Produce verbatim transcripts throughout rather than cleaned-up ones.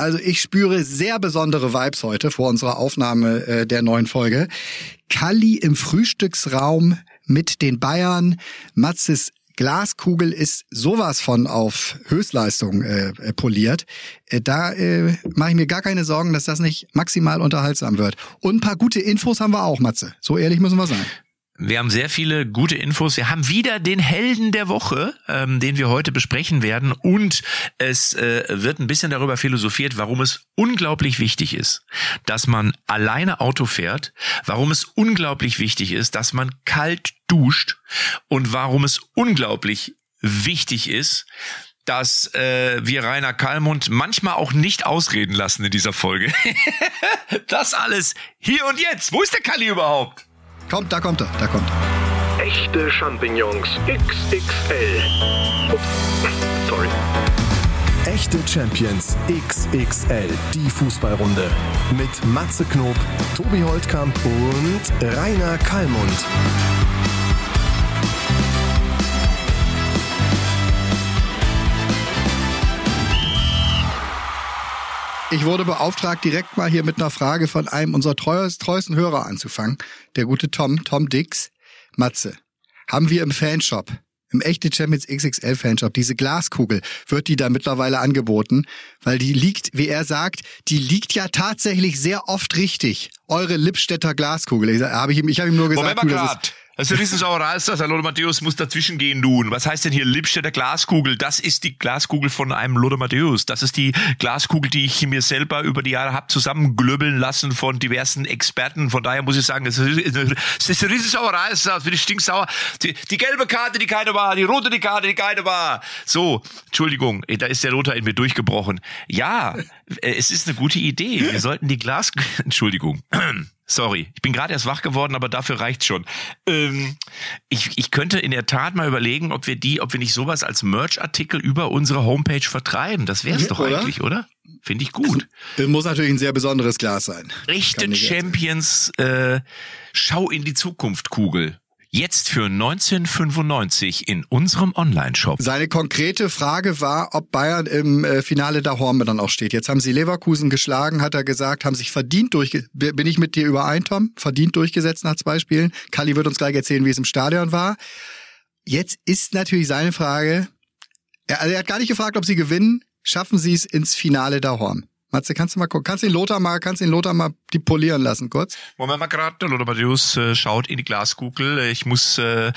Also ich spüre sehr besondere Vibes heute vor unserer Aufnahme äh, der neuen Folge. Kalli im Frühstücksraum mit den Bayern. Matzes Glaskugel ist sowas von auf Höchstleistung äh, poliert. Äh, da äh, mache ich mir gar keine Sorgen, dass das nicht maximal unterhaltsam wird. Und ein paar gute Infos haben wir auch, Matze. So ehrlich müssen wir sein. Wir haben sehr viele gute Infos. Wir haben wieder den Helden der Woche, ähm, den wir heute besprechen werden. Und es äh, wird ein bisschen darüber philosophiert, warum es unglaublich wichtig ist, dass man alleine Auto fährt, warum es unglaublich wichtig ist, dass man kalt duscht und warum es unglaublich wichtig ist, dass äh, wir Rainer Kallmund manchmal auch nicht ausreden lassen in dieser Folge. Das alles hier und jetzt. Wo ist der Kalli überhaupt? Kommt, da kommt er, da kommt er. Echte Champignons X X L. Ups, sorry. Echte Champions X X L, die Fußballrunde. Mit Matze Knob, Tobi Holtkamp und Rainer Kallmund. Ich wurde beauftragt, direkt mal hier mit einer Frage von einem unserer treuesten Hörer anzufangen. Der gute Tom, Tom Dix. Matze, haben wir im Fanshop, im Echte Champions X X L Fanshop, diese Glaskugel, wird die da mittlerweile angeboten? Weil die liegt, wie er sagt, die liegt ja tatsächlich sehr oft richtig. Eure Lippstädter Glaskugel. Ich habe ihm, ich hab ihm nur gesagt, Moment mal du, das grad. Das ist eine Riesensauerei, ist das. Herr Lothar Matthäus muss dazwischen gehen nun. Was heißt denn hier Lippstädter Glaskugel? Das ist die Glaskugel von einem Lothar Matthäus. Das ist die Glaskugel, die ich mir selber über die Jahre habe zusammenglöbbeln lassen von diversen Experten. Von daher muss ich sagen, es ist eine, es ist eine Riesensauerei, es bin ich stinksauer. Die, die gelbe Karte, die keine war, die rote die Karte, die keine war. So, Entschuldigung, da ist der Lothar in mir durchgebrochen. Ja, es ist eine gute Idee. Wir sollten die Glas... Entschuldigung. Sorry, ich bin gerade erst wach geworden, aber dafür reicht's schon. Ähm, ich, ich könnte in der Tat mal überlegen, ob wir die, ob wir nicht sowas als Merch-Artikel über unsere Homepage vertreiben. Das wäre es doch oder? eigentlich, oder? Finde ich gut. Es muss natürlich ein sehr besonderes Glas sein. Echte Champions, äh, Schau in die Zukunft Kugel. Jetzt für neunzehn fünfundneunzig in unserem Online-Shop. Seine konkrete Frage war, ob Bayern im äh, Finale der Horme dann auch steht. Jetzt haben sie Leverkusen geschlagen, hat er gesagt, haben sich verdient durchgesetzt. Bin ich mit dir überein, Tom? Verdient durchgesetzt nach zwei Spielen. Kalli wird uns gleich erzählen, wie es im Stadion war. Jetzt ist natürlich seine Frage, er, also er hat gar nicht gefragt, ob sie gewinnen. Schaffen sie es ins Finale der Horme? Matze, kannst du mal gucken? Kannst du den Lothar mal, kannst du den Lothar mal die polieren lassen, kurz? Moment mal gerade, der Lothar Matthäus äh, schaut in die Glaskugel. Ich muss äh,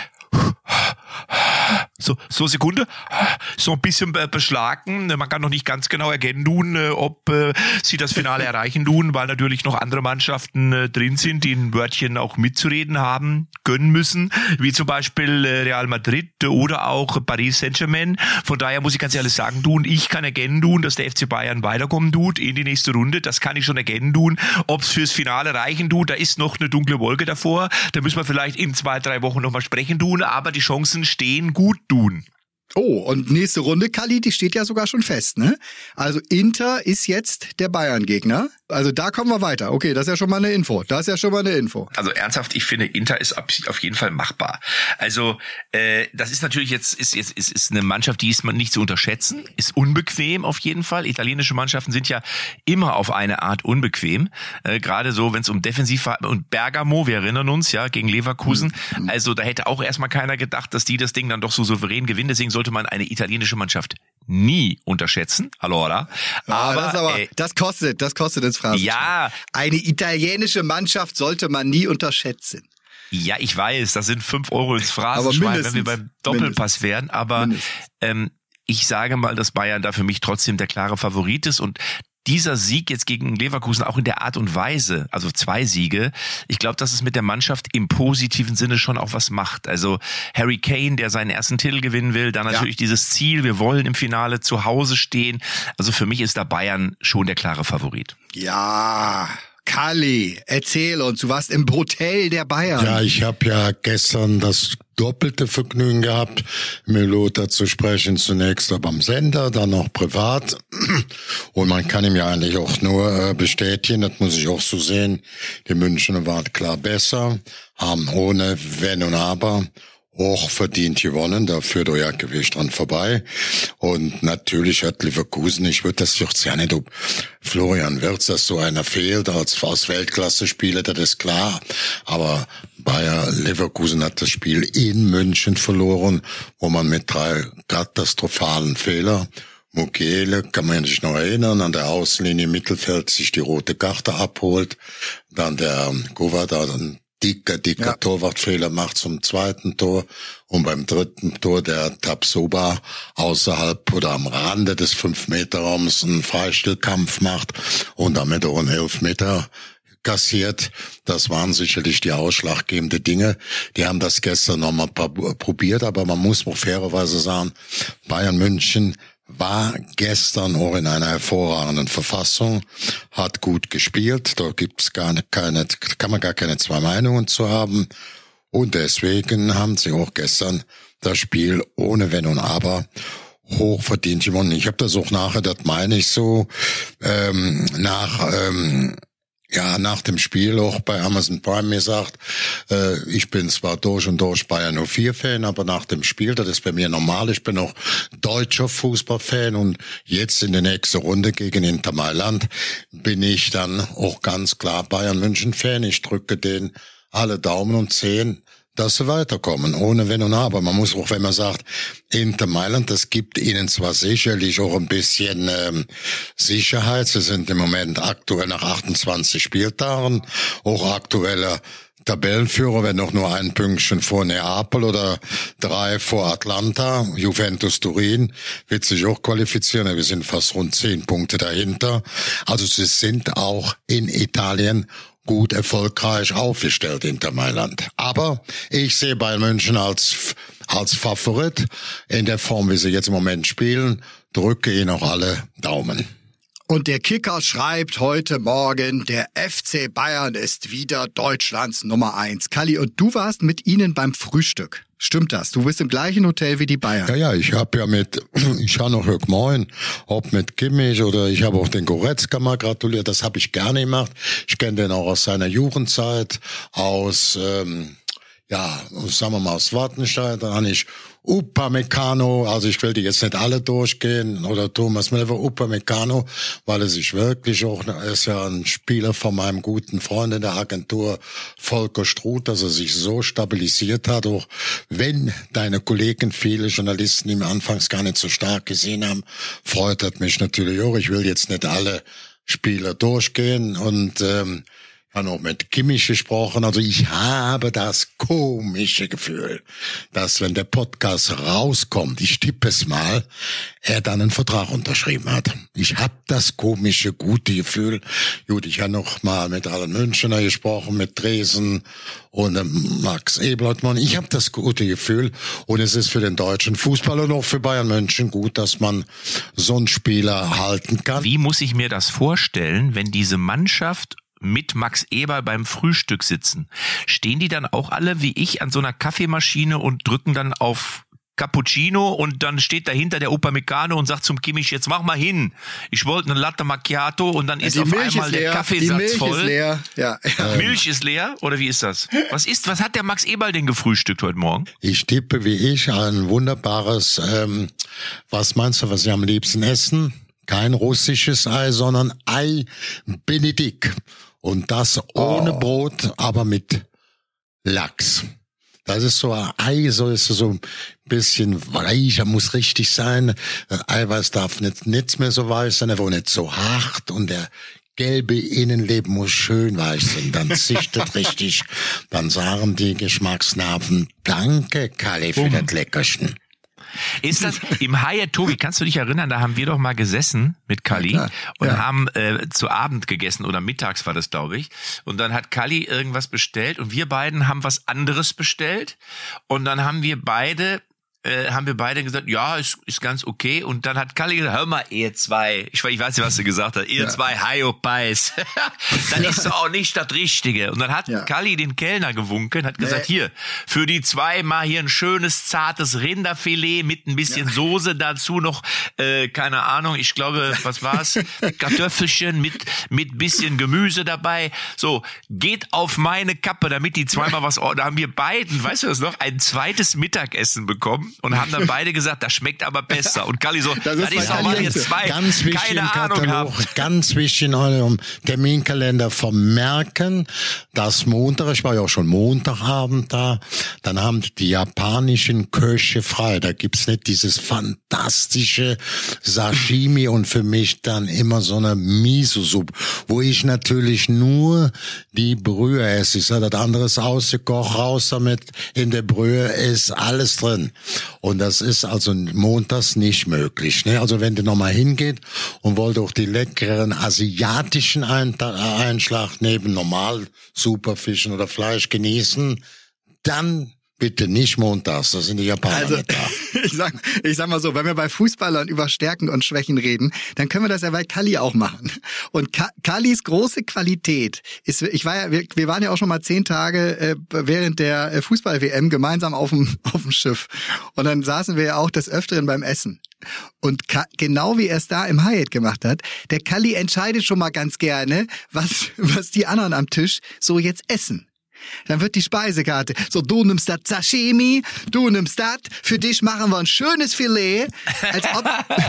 so so Sekunde, so ein bisschen beschlagen. Man kann noch nicht ganz genau erkennen tun, ob äh, sie das Finale erreichen tun, weil natürlich noch andere Mannschaften äh, drin sind, die ein Wörtchen auch mitzureden haben gönnen müssen, wie zum Beispiel äh, Real Madrid oder auch Paris Saint-Germain. Von daher muss ich ganz ehrlich sagen tun, ich kann erkennen tun, dass der F C Bayern weiterkommen tut in die nächste Runde. Das kann ich schon erkennen tun. Ob es fürs Finale reichen tut, da ist noch eine dunkle Wolke davor. Da müssen wir vielleicht in zwei, drei Wochen nochmal sprechen tun, aber die Chancen stehen gut tun. Oh, und nächste Runde, Kalli, die steht ja sogar schon fest, ne? Also Inter ist jetzt der Bayern-Gegner. Also da kommen wir weiter. Okay, das ist ja schon mal eine Info. Das ist ja schon mal eine Info. Also ernsthaft, ich finde, Inter ist auf jeden Fall machbar. Also äh, das ist natürlich jetzt ist ist ist, ist eine Mannschaft, die ist man nicht zu unterschätzen, ist unbequem auf jeden Fall. Italienische Mannschaften sind ja immer auf eine Art unbequem. Äh, Gerade so, wenn es um Defensiv und Bergamo, wir erinnern uns ja gegen Leverkusen. Mhm. Also da hätte auch erstmal keiner gedacht, dass die das Ding dann doch so souverän gewinnen. Deswegen sollte man eine italienische Mannschaft nie unterschätzen. Allora. Ja, aber, das, aber äh, das kostet, das kostet ins Phrasen. Ja. Eine italienische Mannschaft sollte man nie unterschätzen. Ja, ich weiß, das sind fünf Euro ins Phrasenschwein, wenn wir beim Doppelpass wären. Aber ähm, ich sage mal, dass Bayern da für mich trotzdem der klare Favorit ist und dieser Sieg jetzt gegen Leverkusen auch in der Art und Weise, also zwei Siege, ich glaube, dass es mit der Mannschaft im positiven Sinne schon auch was macht. Also Harry Kane, der seinen ersten Titel gewinnen will, dann natürlich ja. dieses Ziel, wir wollen im Finale zu Hause stehen. Also für mich ist da Bayern schon der klare Favorit. Ja, Kalli, erzähl uns, du warst im Hotel der Bayern. Ja, ich habe ja gestern das doppelte Vergnügen gehabt, mit Lothar zu sprechen. Zunächst aber am Sender, dann auch privat. Und man kann ihm ja eigentlich auch nur bestätigen, das muss ich auch so sehen, die Münchner waren klar besser, haben ohne Wenn und Aber hochverdient gewonnen, da führt euer Gewicht dran vorbei. Und natürlich hat Leverkusen, ich würde das jetzt ja nicht, ob Florian Wirtz, dass so einer fehlt als, als Weltklasse-Spieler, das ist klar. Aber Bayer Leverkusen hat das Spiel in München verloren, wo man mit drei katastrophalen Fehlern, Mukiele, kann man sich noch erinnern, an der Außenlinie im Mittelfeld sich die rote Karte abholt, dann der Govada, dann dicker, dicker ja. Torwartfehler macht zum zweiten Tor und beim dritten Tor der Tapsoba außerhalb oder am Rande des fünf-Meter-Raums einen Freistilkampf macht und damit auch einen Elfmeter kassiert. Das waren sicherlich die ausschlaggebenden Dinge. Die haben das gestern nochmal probiert, aber man muss auch fairerweise sagen, Bayern München war gestern auch in einer hervorragenden Verfassung, hat gut gespielt, da gibt's gar keine, kann man gar keine zwei Meinungen zu haben und deswegen haben sie auch gestern das Spiel ohne Wenn und Aber hochverdient gewonnen. Ich habe das auch nachher, das meine ich so, ähm, nach ähm, ja, nach dem Spiel auch bei Amazon Prime mir sagt, äh, ich bin zwar durch und durch Bayern null vier Fan, aber nach dem Spiel, das ist bei mir normal, ich bin auch deutscher Fußballfan und jetzt in der nächsten Runde gegen Inter Mailand bin ich dann auch ganz klar Bayern München Fan. Ich drücke denen alle Daumen und Zehen, dass sie weiterkommen, ohne Wenn und Aber. Man muss auch, wenn man sagt, Inter Mailand, das gibt ihnen zwar sicherlich auch ein bisschen ähm, Sicherheit. Sie sind im Moment aktuell nach achtundzwanzig Spieltagen auch aktueller Tabellenführer, wenn noch nur ein Pünktchen vor Neapel oder drei vor Atlanta. Juventus Turin wird sich auch qualifizieren. Wir sind fast rund zehn Punkte dahinter. Also sie sind auch in Italien gut erfolgreich aufgestellt, Inter Mailand. Aber ich sehe Bayern München als als Favorit in der Form, wie sie jetzt im Moment spielen. Drücke ihnen auch alle Daumen. Und der Kicker schreibt heute Morgen, der F C Bayern ist wieder Deutschlands Nummer eins. Kalli, und du warst mit ihnen beim Frühstück. Stimmt das? Du bist im gleichen Hotel wie die Bayern. Ja, ja, ich habe ja mit, ich habe noch heute Morgen, ob mit Kimmich oder ich habe auch den Goretzka mal gratuliert. Das habe ich gerne gemacht. Ich kenne den auch aus seiner Jugendzeit, aus, ähm, ja, sagen wir mal aus Wattenscheid. Dann habe ich Upamecano, also ich will die jetzt nicht alle durchgehen, oder Thomas Müller, Upamecano, weil er sich wirklich auch, er ist ja ein Spieler von meinem guten Freund in der Agentur Volker Struth, dass er sich so stabilisiert hat, auch wenn deine Kollegen, viele Journalisten ihn anfangs gar nicht so stark gesehen haben, freut hat mich natürlich auch. Ich will jetzt nicht alle Spieler durchgehen und ähm, ich habe noch mit Kimmich gesprochen, also ich habe das komische Gefühl, dass wenn der Podcast rauskommt, ich tippe es mal, er dann einen Vertrag unterschrieben hat. Ich habe das komische, gute Gefühl. Gut, ich habe noch mal mit allen Münchner gesprochen, mit Dresen und ähm, Max Ebertmann. Ich habe das gute Gefühl und es ist für den deutschen Fußball und auch für Bayern München gut, dass man so einen Spieler halten kann. Wie muss ich mir das vorstellen, wenn diese Mannschaft mit Max Eberl beim Frühstück sitzen? Stehen die dann auch alle wie ich an so einer Kaffeemaschine und drücken dann auf Cappuccino und dann steht dahinter der Upamecano und sagt zum Kimmich, jetzt mach mal hin. Ich wollte eine Latte Macchiato und dann ist die auf Milch einmal ist der leer. Kaffeesatz die Milch voll. Ist leer. Ja. Ähm. Milch ist leer oder wie ist das? Was ist, was hat der Max Eberl denn gefrühstückt heute Morgen? Ich tippe wie ich ein wunderbares, ähm, was meinst du, was Sie am liebsten essen? Kein russisches Ei, sondern Ei Benedikt. Und das ohne oh. Brot, aber mit Lachs. Das ist so ein Ei, so ist so ein bisschen weich, muss richtig sein. Eiweiß darf nicht, nichts mehr so weich sein, aber nicht so hart. Und der gelbe Innenleben muss schön weich sein. Dann sichtet richtig. Dann sagen die Geschmacksnerven, danke, Kalli, für das Leckerchen. Ist das im Hyatt, Tobi, kannst du dich erinnern, da haben wir doch mal gesessen mit Kalli ja, und ja. haben äh, zu Abend gegessen oder mittags war das, glaube ich. Und dann hat Kalli irgendwas bestellt und wir beiden haben was anderes bestellt und dann haben wir beide äh, haben wir beide gesagt, ja, ist, ist ganz okay. Und dann hat Kalli gesagt, hör mal, ihr zwei, ich, ich weiß nicht, was du gesagt hast, ihr ja. zwei Hyopies, dann ist doch auch nicht das Richtige. Und dann hat ja. Kalli den Kellner gewunken, hat gesagt, nee. hier, für die zwei mal hier ein schönes, zartes Rinderfilet mit ein bisschen ja. Soße dazu noch, äh, keine Ahnung, ich glaube, was war's? Kartoffelchen mit, mit bisschen Gemüse dabei. So, geht auf meine Kappe, damit die zweimal was, da haben wir beiden, weißt du das noch, ein zweites Mittagessen bekommen. Und haben dann beide gesagt, das schmeckt aber besser. Und Kalli so, das ist, das ist auch mal ihr zwei, ganz keine Ahnung haben. Ganz wichtig in eurem Terminkalender vermerken, dass Montag, ich war ja auch schon Montagabend da, dann haben die japanischen Köche frei. Da gibt's nicht dieses fantastische Sashimi und für mich dann immer so eine Miso-Suppe, wo ich natürlich nur die Brühe esse. Ich sage, das andere ist ausgekocht, raus damit, in der Brühe ist alles drin. Und das ist also montags nicht möglich. Ne? Also wenn du nochmal hingeht und wollt auch die leckeren asiatischen Einschlag neben normal Superfischen oder Fleisch genießen, dann bitte nicht montags, da sind die Japaner also, nicht da. Ich sag, ich sag mal so, wenn wir bei Fußballern über Stärken und Schwächen reden, dann können wir das ja bei Kalli auch machen. Und Ka- Kallis große Qualität ist, ich war ja, wir, wir waren ja auch schon mal zehn Tage äh, während der Fußball-W M gemeinsam auf dem auf dem Schiff. Und dann saßen wir ja auch des Öfteren beim Essen. Und Ka- genau wie er es da im Hyatt gemacht hat, der Kalli entscheidet schon mal ganz gerne, was was die anderen am Tisch so jetzt essen. Dann wird die Speisekarte, so du nimmst das Sashimi, du nimmst das, für dich machen wir ein schönes Filet, als ob,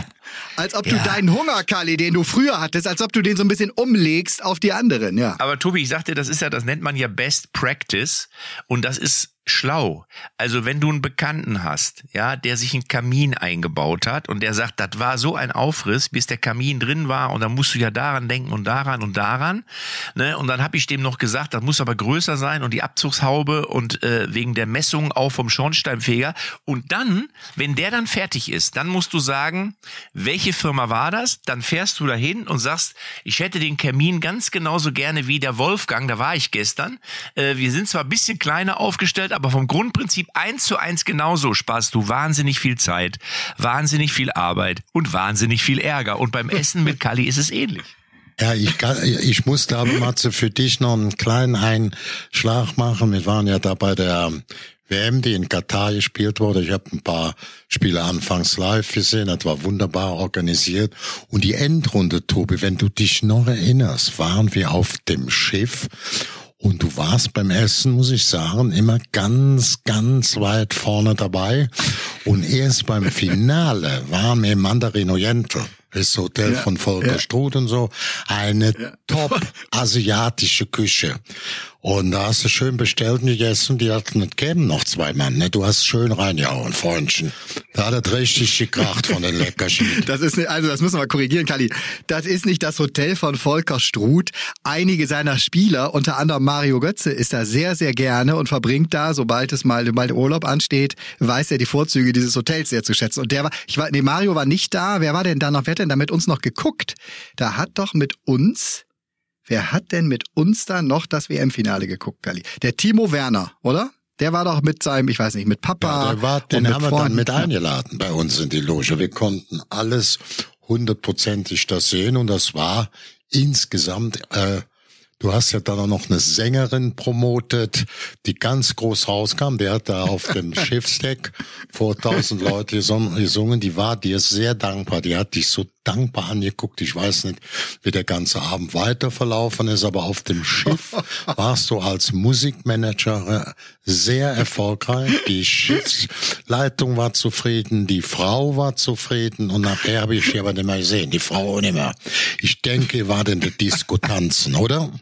als ob ja. du deinen Hunger, Kalli, den du früher hattest, als ob du den so ein bisschen umlegst auf die anderen, ja. Aber Tobi, ich sag dir, das ist ja, das nennt man ja Best Practice und das ist schlau. Also wenn du einen Bekannten hast, ja, der sich einen Kamin eingebaut hat und der sagt, das war so ein Aufriss, bis der Kamin drin war und dann musst du ja daran denken und daran und daran, ne? Und dann habe ich dem noch gesagt, das muss aber größer sein und die Abzugshaube und äh, wegen der Messung auch vom Schornsteinfeger. Und dann, wenn der dann fertig ist, dann musst du sagen, welche Firma war das? Dann fährst du dahin und sagst, ich hätte den Kamin ganz genauso gerne wie der Wolfgang, da war ich gestern. Äh, wir sind zwar ein bisschen kleiner aufgestellt, aber vom Grundprinzip eins zu eins genauso sparst du wahnsinnig viel Zeit, wahnsinnig viel Arbeit und wahnsinnig viel Ärger. Und beim Essen mit Kalli ist es ähnlich. Ja, ich, ich musste aber, Matze, für dich noch einen kleinen Einschlag machen. Wir waren ja da bei der W M, die in Katar gespielt wurde. Ich habe ein paar Spiele anfangs live gesehen. Das war wunderbar organisiert. Und die Endrunde, Tobi, wenn du dich noch erinnerst, waren wir auf dem Schiff. Und du warst beim Essen, muss ich sagen, immer ganz, ganz weit vorne dabei. Und erst beim Finale waren wir im Mandarin Oriental, das Hotel ja, von Volker ja. Struth und so, eine ja. top-asiatische Küche. Und da hast du schön bestellt und gegessen, die hatten nicht gegeben, noch zwei Mann, ne? Du hast schön reingehauen, Freundchen. Da hat es richtig gekracht von den Leckerchen. Das ist nicht, also das müssen wir mal korrigieren, Kalli. Das ist nicht das Hotel von Volker Struth. Einige seiner Spieler, unter anderem Mario Götze, ist da sehr, sehr gerne und verbringt da, sobald es mal, mal der Urlaub ansteht, weiß er die Vorzüge dieses Hotels sehr zu schätzen. Und der war, ich war, nee, Mario war nicht da. Wer war denn da noch? Wer hat denn da mit uns noch geguckt? Da hat doch mit uns, wer hat denn mit uns da noch das W M-Finale geguckt, Kalli? Der Timo Werner, oder? Der war doch mit seinem, ich weiß nicht, mit Papa. Ja, der war, den haben wir dann mit eingeladen bei uns in die Loge. Wir konnten alles hundertprozentig das sehen und das war insgesamt, äh, du hast ja dann auch noch eine Sängerin promotet, die ganz groß rauskam. Der hat da auf dem Schiffsdeck vor tausend Leute gesungen. Die war dir sehr dankbar. Die hat dich so dankbar angeguckt. Ich weiß nicht, wie der ganze Abend weiter verlaufen ist, aber auf dem Schiff warst du als Musikmanager sehr erfolgreich. Die Schiffsleitung war zufrieden, die Frau war zufrieden und nachher habe ich sie aber nicht mehr gesehen. Die Frau auch nicht mehr. Ich denke, war denn der Disco tanzen, oder?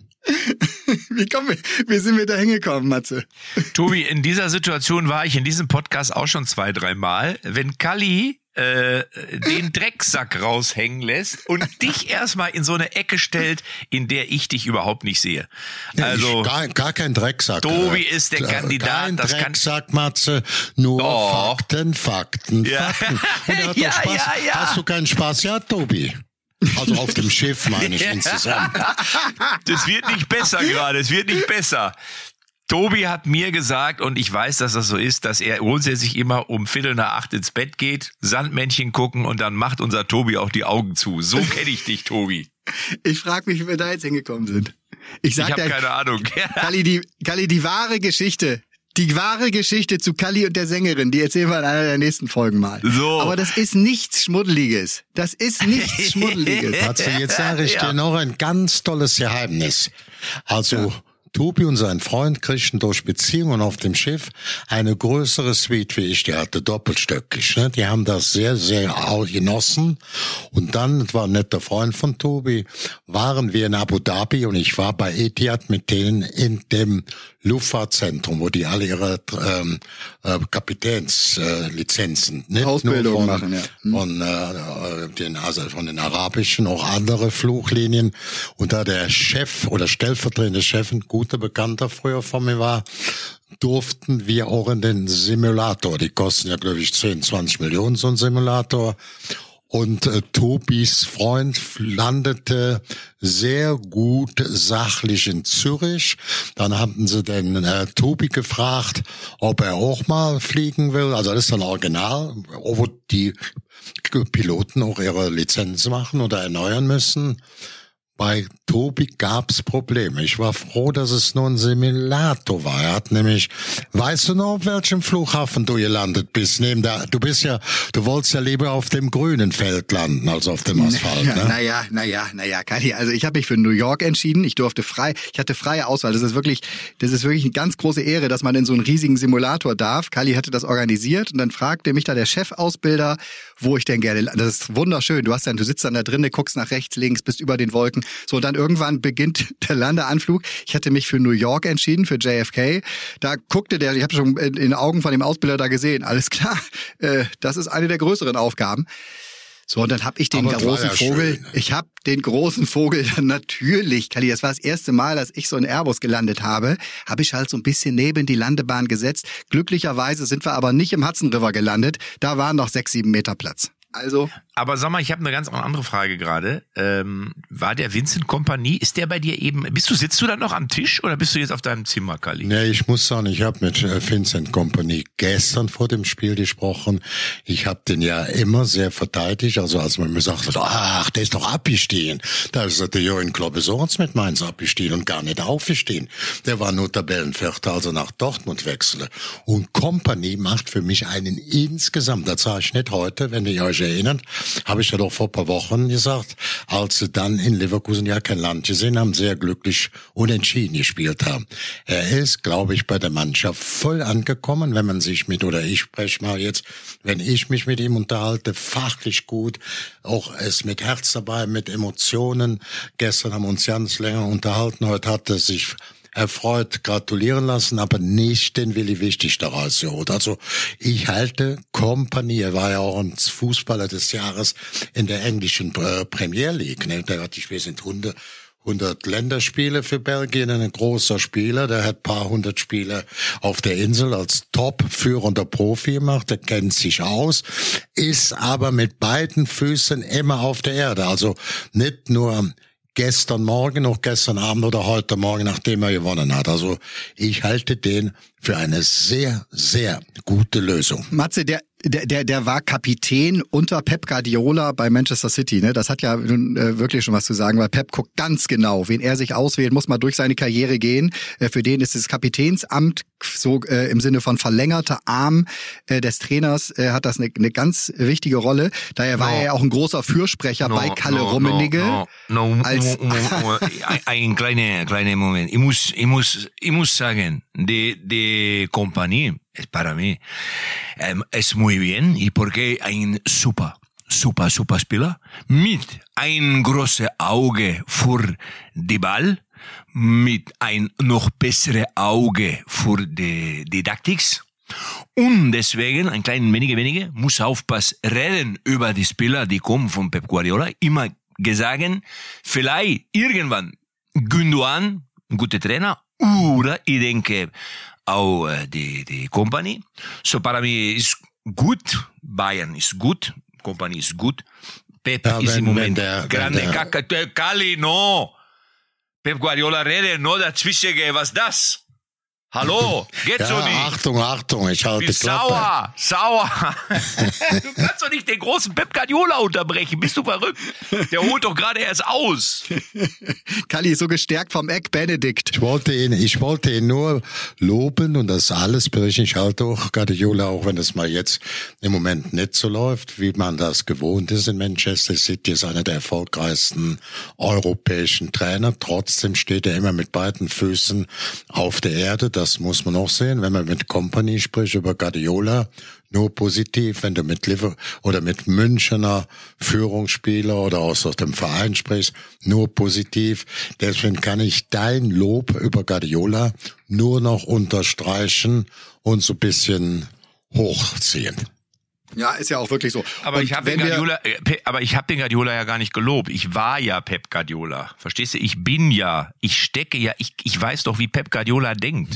Wie kommen wir, wie sind wir da hingekommen, Matze? Tobi, in dieser Situation war ich in diesem Podcast auch schon zwei, drei Mal. Wenn Kalli äh, den Drecksack raushängen lässt und dich erstmal in so eine Ecke stellt, in der ich dich überhaupt nicht sehe. Also ich, gar, gar kein Drecksack. Tobi ist der Kandidat. Kein das Drecksack, kann Matze, nur oh. Fakten, Fakten, ja. Fakten. Und er hat ja, doch Spaß. Ja, ja. Hast du keinen Spaß? Ja, Tobi. Also auf dem Schiff meine ich insgesamt. Das wird nicht besser gerade, es wird nicht besser. Tobi hat mir gesagt, und ich weiß, dass das so ist, dass er grundsätzlich immer um Viertel nach acht ins Bett geht, Sandmännchen gucken und dann macht unser Tobi auch die Augen zu. So kenne ich dich, Tobi. Ich frage mich, wie wir da jetzt hingekommen sind. Ich, sag ich habe dir, keine Ahnung. Kalli, die, Kalli, die wahre Geschichte, die wahre Geschichte zu Kalli und der Sängerin, die erzählen wir in einer der nächsten Folgen mal. So. Aber das ist nichts Schmuddeliges. Das ist nichts Schmuddeliges. Also jetzt sage ich Ja. dir noch ein ganz tolles Geheimnis. Also Ja. Tobi und sein Freund kriegten durch Beziehungen auf dem Schiff eine größere Suite wie ich, die hatte doppelstöckig. Ne? Die haben das sehr, sehr auch genossen. Und dann, das war ein netter Freund von Tobi, waren wir in Abu Dhabi und ich war bei Etihad mit denen in dem Luftfahrtzentrum, wo die alle ihre ähm, äh, Kapitänslizenzen, äh, nicht Ausbildung nur von, machen, ja. Hm. von äh, den also von den arabischen, auch andere Fluglinien. Und da der Chef oder stellvertretende Chef ein guter Bekannter früher von mir war, durften wir auch in den Simulator. Die kosten ja, glaube ich, zehn, zwanzig Millionen, so ein Simulator. Und äh, Tobis Freund landete sehr gut sachlich in Zürich. Dann hatten sie den äh, Tobi gefragt, ob er auch mal fliegen will. Also das ist dann original, wo die Piloten auch ihre Lizenz machen oder erneuern müssen. Bei Tobi gab's Probleme. Ich war froh, dass es nur ein Simulator war. Er hat nämlich, weißt du noch, auf welchem Flughafen du gelandet bist? Neben der, du bist ja, du wolltest ja lieber auf dem grünen Feld landen, als auf dem Asphalt, Ja, ne? naja, naja, naja, Kalli, also ich habe mich für New York entschieden. Ich durfte frei, ich hatte freie Auswahl. Das ist wirklich, das ist wirklich eine ganz große Ehre, dass man in so einen riesigen Simulator darf. Kalli hatte das organisiert und dann fragte mich da der Chefausbilder, wo ich denn gerne, das ist wunderschön. Du hast dann, du sitzt dann da drin, guckst nach rechts, links, bist über den Wolken. So, und dann irgendwann beginnt der Landeanflug. Ich hatte mich für New York entschieden, für J F K. Da guckte der, ich habe schon in den Augen von dem Ausbilder da gesehen, alles klar, äh, das ist eine der größeren Aufgaben. So, und dann habe ich den Aber das war großen ja Vogel, schön. ich habe den großen Vogel dann natürlich, Kalli, das war das erste Mal, dass ich so in Airbus gelandet habe, habe ich halt so ein bisschen neben die Landebahn gesetzt. Glücklicherweise sind wir aber nicht im Hudson River gelandet, da waren noch sechs, sieben Meter Platz. Also, Aber sag mal, ich habe eine ganz andere Frage gerade. Ähm, war der Vincent Kompanie, ist der bei dir eben, bist du, sitzt du dann noch am Tisch oder bist du jetzt auf deinem Zimmer, Kalli? Nee, ich muss sagen, ich habe mit äh, Vincent Kompanie gestern vor dem Spiel gesprochen. Ich habe den ja immer sehr verteidigt. Also als man mir sagt, ach, der ist doch abgestiegen. Da ist der Jürgen Klopp sonst mit Mainz abgestiegen und gar nicht aufgestiegen. Der war nur Tabellenvierter, also nach Dortmund wechselte. Und Kompanie macht für mich einen insgesamt, das sage ich nicht heute, wenn ihr euch erinnert, habe ich ja doch vor ein paar Wochen gesagt, als sie dann in Leverkusen ja kein Land gesehen haben, sehr glücklich unentschieden gespielt haben. Er ist, glaube ich, bei der Mannschaft voll angekommen, wenn man sich mit, oder ich spreche mal jetzt, wenn ich mich mit ihm unterhalte, fachlich gut, auch es mit Herz dabei, mit Emotionen. Gestern haben wir uns ganz länger unterhalten, heute hat er sich erfreut gratulieren lassen, aber nicht den Willi Wichtig daraus geholt. Also ich halte Kompanie, er war ja auch ein Fußballer des Jahres in der englischen äh, Premier League. Ne? Der hat, ich weiß nicht, hundert, hundert Länderspiele für Belgien, ein großer Spieler, der hat paar hundert Spiele auf der Insel als top-führender Profi gemacht, der kennt sich aus, ist aber mit beiden Füßen immer auf der Erde. Also nicht nur gestern Morgen, noch gestern Abend oder heute Morgen, nachdem er gewonnen hat. Also ich halte den für eine sehr, sehr gute Lösung. Matze, der Der, der, der war Kapitän unter Pep Guardiola bei Manchester City, ne? Das hat ja nun äh, wirklich schon was zu sagen, weil Pep guckt ganz genau, wen er sich auswählt, muss mal durch seine Karriere gehen. Äh, für den ist das Kapitänsamt so äh, im Sinne von verlängerter Arm äh, des Trainers, äh, hat das eine, eine ganz wichtige Rolle. Daher war No. er ja auch ein großer Fürsprecher No, bei Kalle no, Rummenigge. No, no, no, als mo- mo- mo- ein, ein kleiner, kleiner Moment. Ich muss, ich muss, ich muss sagen, die, die Kompanie, es para mí, ähm, es muy bien, y porque ein super, super, super Spieler, mit ein großes Auge für die Ball, mit ein noch bessere Auge für die Didaktik. Und deswegen, ein klein wenige, wenige, muss aufpassen, reden über die Spieler, die kommen von Pep Guardiola, immer gesagt, vielleicht irgendwann Gündogan, ein guter Trainer, oder ich denke auch äh, die, die Company. So para mí ist gut, Bayern ist gut, Company ist gut, Pep Ja, ist wenn- im Moment wenn der- wenn grande der- Caca, Cali, no. Pep Guardiola rede, no dazwischen, was das? Hallo, geht so Ja, nicht. Achtung, Achtung, ich halte Wie die Klappe. sauer, sauer. Du kannst doch nicht den großen Pep Guardiola unterbrechen. Bist du verrückt? Der holt doch gerade erst aus. Kalli ist so gestärkt vom Eck Benedikt. Ich wollte ihn, ich wollte ihn nur loben und das alles berichten. Ich halte auch Guardiola, auch wenn es mal jetzt im Moment nicht so läuft, wie man das gewohnt ist in Manchester City, ist einer der erfolgreichsten europäischen Trainer. Trotzdem steht er immer mit beiden Füßen auf der Erde. Das muss man auch sehen, wenn man mit Company spricht über Guardiola. Nur positiv, wenn du mit Liver oder mit Münchener Führungsspieler oder aus dem Verein sprichst, nur positiv. Deswegen kann ich dein Lob über Guardiola nur noch unterstreichen und so ein bisschen hochziehen. Ja, ist ja auch wirklich so. Aber Und ich habe den wenn wir- Guardiola, äh, Pe- aber ich habe den Guardiola ja gar nicht gelobt. Ich war ja Pep Guardiola. Verstehst du? Ich bin ja, ich stecke ja, ich, ich weiß doch, wie Pep Guardiola denkt.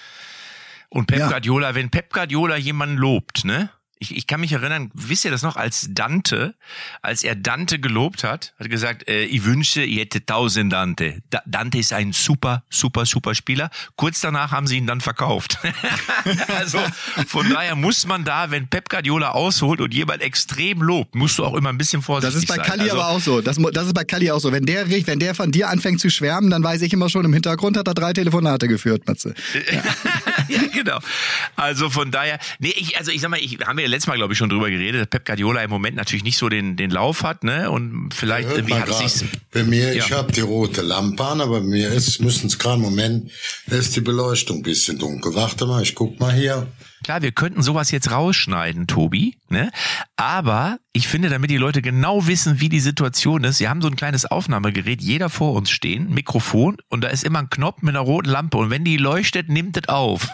Und Pep Ja. Guardiola, wenn Pep Guardiola jemanden lobt, ne? Ich, ich kann mich erinnern, wisst ihr das noch, als Dante, als er Dante gelobt hat, hat er gesagt, äh, ich wünsche, ihr hättet tausend Dante. Da, Dante ist ein super, super, super Spieler. Kurz danach haben sie ihn dann verkauft. Also von daher muss man da, wenn Pep Guardiola ausholt und jemand extrem lobt, musst du auch immer ein bisschen vorsichtig Das ist bei sein. Kalli Also, aber auch so. Das, mu- das ist bei Kalli auch so. Wenn der, wenn der von dir anfängt zu schwärmen, dann weiß ich immer schon, im Hintergrund hat er drei Telefonate geführt, Matze. ja, genau. Also von daher, nee, ich, also ich sag mal, ich haben wir ja letztes Mal, glaube ich, schon drüber geredet, dass Pep Guardiola im Moment natürlich nicht so den, den Lauf hat, ne? Und vielleicht Hört irgendwie man hat es grad. sich. Bei mir, Ja. ich habe die rote Lampe an, aber bei mir ist, müssen es gerade im Moment, ist die Beleuchtung ein bisschen dunkel. Warte mal, ich guck mal hier. Klar, wir könnten sowas jetzt rausschneiden, Tobi, ne? Aber ich finde, damit die Leute genau wissen, wie die Situation ist, wir haben so ein kleines Aufnahmegerät, jeder vor uns stehen, Mikrofon, und da ist immer ein Knopf mit einer roten Lampe, und wenn die leuchtet, nimmt es auf.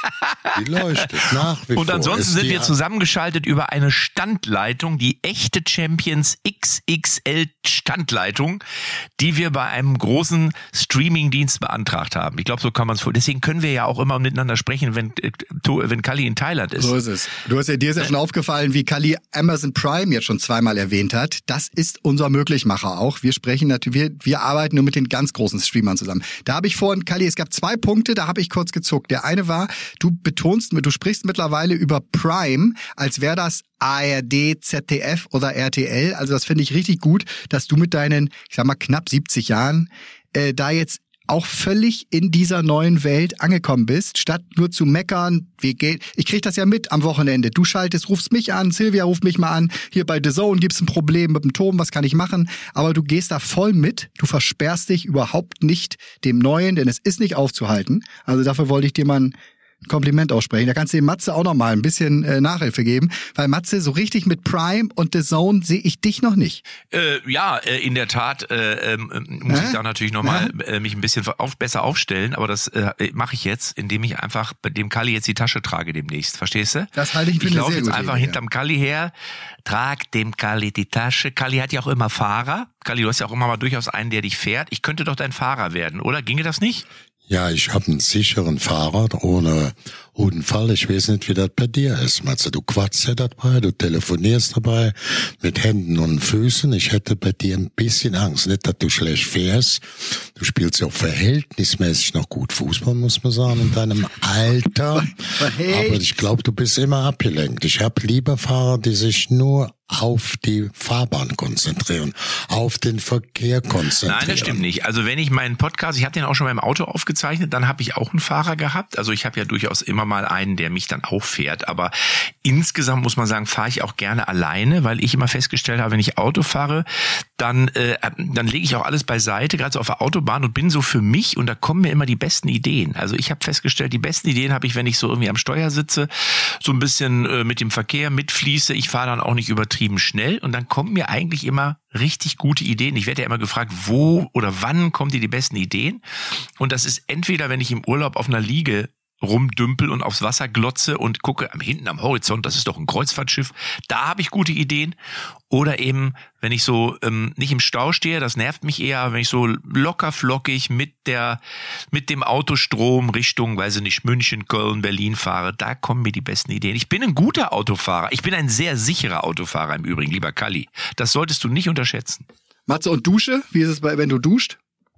Die leuchtet nach wie vor. Und ansonsten Ist sind die wir an- zusammengeschaltet über eine Standleitung, die echte Champions X X L Standleitung, die wir bei einem großen Streamingdienst beantragt haben. Ich glaube, so kann man es vor. Deswegen können wir ja auch immer miteinander sprechen, wenn, äh, To- wenn Kalli in Thailand ist. So ist es. Du hast ja, dir ist ja schon aufgefallen, wie Kalli Amazon Prime jetzt schon zweimal erwähnt hat. Das ist unser Möglichmacher auch. Wir sprechen natürlich, wir, wir arbeiten nur mit den ganz großen Streamern zusammen. Da habe ich vorhin, Kalli, es gab zwei Punkte, da habe ich kurz gezuckt. Der eine war, du betonst, du sprichst mittlerweile über Prime, als wäre das A R D, Z D F oder R T L. Also das finde ich richtig gut, dass du mit deinen, ich sag mal, knapp siebzig Jahren äh, da jetzt auch völlig in dieser neuen Welt angekommen bist, statt nur zu meckern, wie geht, ich krieg das ja mit am Wochenende, du schaltest, rufst mich an, Silvia ruft mich mal an, hier bei The Zone gibt's ein Problem mit dem Turm, was kann ich machen, aber du gehst da voll mit, du versperrst dich überhaupt nicht dem Neuen, denn es ist nicht aufzuhalten, also dafür wollte ich dir mal ein Kompliment aussprechen. Da kannst du dem Matze auch noch mal ein bisschen äh, Nachhilfe geben, weil Matze, so richtig mit Prime und The Zone sehe ich dich noch nicht. Äh, ja, äh, in der Tat äh, ähm, muss Hä? ich da natürlich nochmal äh, mich ein bisschen auf, besser aufstellen, aber das äh, mache ich jetzt, indem ich einfach bei dem Kalli jetzt die Tasche trage demnächst, verstehst du? Das halte ich für Ich eine laufe sehr jetzt gute einfach Idee, hinterm Kalli her, trag dem Kalli die Tasche. Kalli hat ja auch immer Fahrer. Kalli, du hast ja auch immer mal durchaus einen, der dich fährt. Ich könnte doch dein Fahrer werden, oder? Ginge das nicht? Ja, ich habe einen sicheren Fahrrad ohne Unfall. Ich weiß nicht, wie das bei dir ist, Matze. Du quatschst ja dabei, du telefonierst dabei mit Händen und Füßen. Ich hätte bei dir ein bisschen Angst. Nicht, dass du schlecht fährst. Du spielst ja auch verhältnismäßig noch gut Fußball, muss man sagen, in deinem Alter. Hey. Aber ich glaube, du bist immer abgelenkt. Ich habe lieber Fahrer, die sich nur auf die Fahrbahn konzentrieren, auf den Verkehr konzentrieren. Nein, das stimmt nicht. Also wenn ich meinen Podcast, ich habe den auch schon mal im Auto aufgezeichnet, dann habe ich auch einen Fahrer gehabt. Also ich habe ja durchaus immer mal einen, der mich dann auch fährt. Aber insgesamt muss man sagen, fahre ich auch gerne alleine, weil ich immer festgestellt habe, wenn ich Auto fahre, dann äh, dann lege ich auch alles beiseite, gerade so auf der Autobahn, und bin so für mich, und da kommen mir immer die besten Ideen. Also ich habe festgestellt, die besten Ideen habe ich, wenn ich so irgendwie am Steuer sitze, so ein bisschen äh, mit dem Verkehr mitfließe. Ich fahre dann auch nicht übertrieben schnell, und dann kommen mir eigentlich immer richtig gute Ideen. Ich werde ja immer gefragt, wo oder wann kommen dir die besten Ideen? Und das ist entweder, wenn ich im Urlaub auf einer Liege rumdümpel und aufs Wasser glotze und gucke hinten am Horizont, das ist doch ein Kreuzfahrtschiff, da habe ich gute Ideen. Oder eben, wenn ich so ähm, nicht im Stau stehe, das nervt mich eher, aber wenn ich so locker flockig mit der mit dem Autostrom Richtung, weiß ich nicht, München, Köln, Berlin fahre, da kommen mir die besten Ideen. Ich bin ein guter Autofahrer. Ich bin ein sehr sicherer Autofahrer im Übrigen, lieber Kalli. Das solltest du nicht unterschätzen. Matze, und Dusche? Wie ist es bei, wenn du duscht?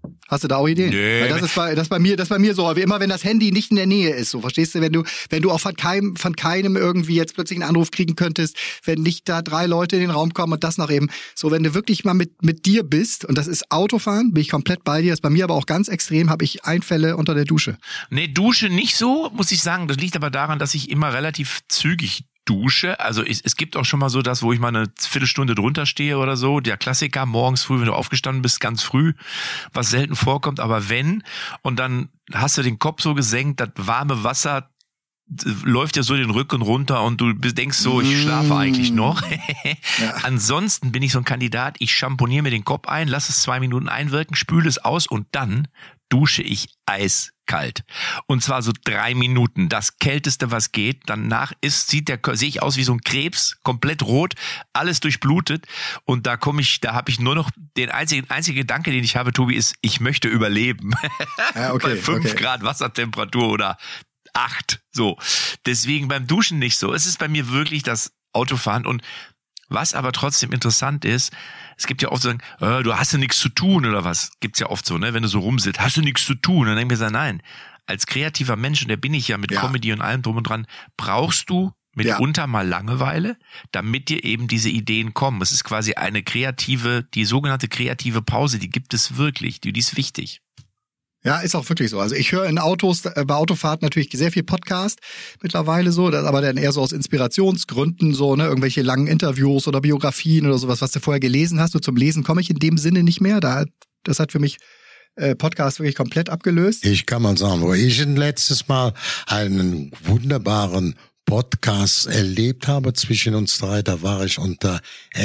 Hast du da auch Ideen? Nee. Weil das ist bei, das ist bei mir, das ist bei mir so, wie immer, wenn das Handy nicht in der Nähe ist, so, verstehst du, wenn du, wenn du auch von keinem, von keinem irgendwie jetzt plötzlich einen Anruf kriegen könntest, wenn nicht da drei Leute in den Raum kommen und das noch eben, so, wenn du wirklich mal mit, mit dir bist, und das ist Autofahren, bin ich komplett bei dir, das ist bei mir aber auch ganz extrem, habe ich Einfälle unter der Dusche. Nee, Dusche nicht so, muss ich sagen. Das liegt aber daran, dass ich immer relativ zügig dusche. Also es, es gibt auch schon mal so das, wo ich mal eine Viertelstunde drunter stehe oder so. Der Klassiker, morgens früh, wenn du aufgestanden bist, ganz früh, was selten vorkommt. Aber wenn, und dann hast du den Kopf so gesenkt, das warme Wasser läuft ja so den Rücken runter und du denkst so, ich schlafe eigentlich noch. Ja. Ansonsten bin ich so ein Kandidat, ich schamponiere mir den Kopf ein, lasse es zwei Minuten einwirken, spüle es aus und dann dusche ich eiskalt. Und zwar so drei Minuten. Das Kälteste, was geht. Danach ist, sieht der, sehe ich aus wie so ein Krebs, komplett rot, alles durchblutet. Und da komme ich, da habe ich nur noch den einzigen, einzige Gedanke, den ich habe, Tobi, ist, ich möchte überleben. Ja, okay, bei fünf okay. Grad Wassertemperatur oder acht. So. Deswegen beim Duschen nicht so. Es ist bei mir wirklich das Autofahren. Und was aber trotzdem interessant ist, es gibt ja oft so, äh, du hast ja nichts zu tun oder was. Gibt's ja oft so, ne, wenn du so rumsitzt, hast du nichts zu tun. Und dann denke ich mir so, nein, als kreativer Mensch, und der bin ich ja mit ja. Comedy und allem drum und dran, brauchst du mitunter ja. mal Langeweile, damit dir eben diese Ideen kommen. Es ist quasi eine kreative, die sogenannte kreative Pause, die gibt es wirklich, die, die ist wichtig. Ja, ist auch wirklich so. Also ich höre in Autos, äh, bei Autofahrt natürlich sehr viel Podcast mittlerweile so, das aber dann eher so aus Inspirationsgründen so, ne, irgendwelche langen Interviews oder Biografien oder sowas, was du vorher gelesen hast. Und zum Lesen komme ich in dem Sinne nicht mehr. Da, das hat für mich äh, Podcast wirklich komplett abgelöst. Ich kann mal sagen, wo ich ein letztes Mal einen wunderbaren Podcast erlebt habe zwischen uns drei, da war ich unter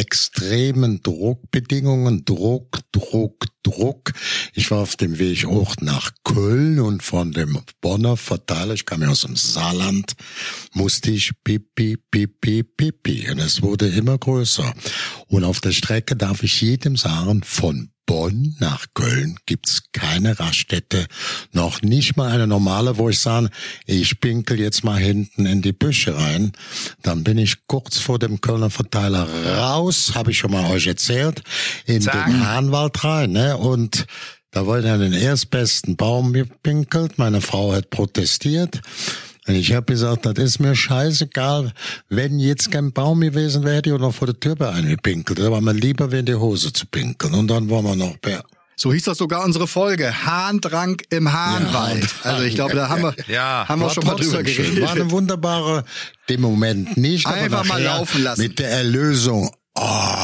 extremen Druckbedingungen, Druck, Druck, Druck. Ich war auf dem Weg auch nach Köln und von dem Bonner Verteiler, ich kam ja aus dem Saarland, musste ich pipi, pipi, pipi. Und es wurde immer größer. Und auf der Strecke darf ich jedem sagen, von Bonn nach Köln gibt's keine Raststätte, noch nicht mal eine normale, wo ich sage, ich pinkel jetzt mal hinten in die Büsche rein. Dann bin ich kurz vor dem Kölner Verteiler raus, habe ich schon mal euch erzählt, in Sagen. den Hahnwald rein, ne? Und da wollte ich den erstbesten Baum gepinkelt. Meine Frau hat protestiert. Und ich habe gesagt, das ist mir scheißegal, wenn jetzt kein Baum gewesen wäre, hätte ich auch noch vor der Tür bei einem gepinkelt. Da war mir lieber, in die Hose zu pinkeln. Und dann waren wir noch bei... So hieß das sogar unsere Folge. Hahndrank im Hahnwald. Ja, also ich glaube, da haben wir, ja, haben wir schon mal drüber geredet. War eine wunderbare, dem Moment nicht. Einfach mal laufen lassen. Mit der Erlösung. Oh,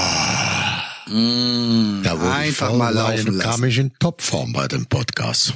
mmh, da wurde einfach mal laufen lassen. Kam ich in Topform bei dem Podcast.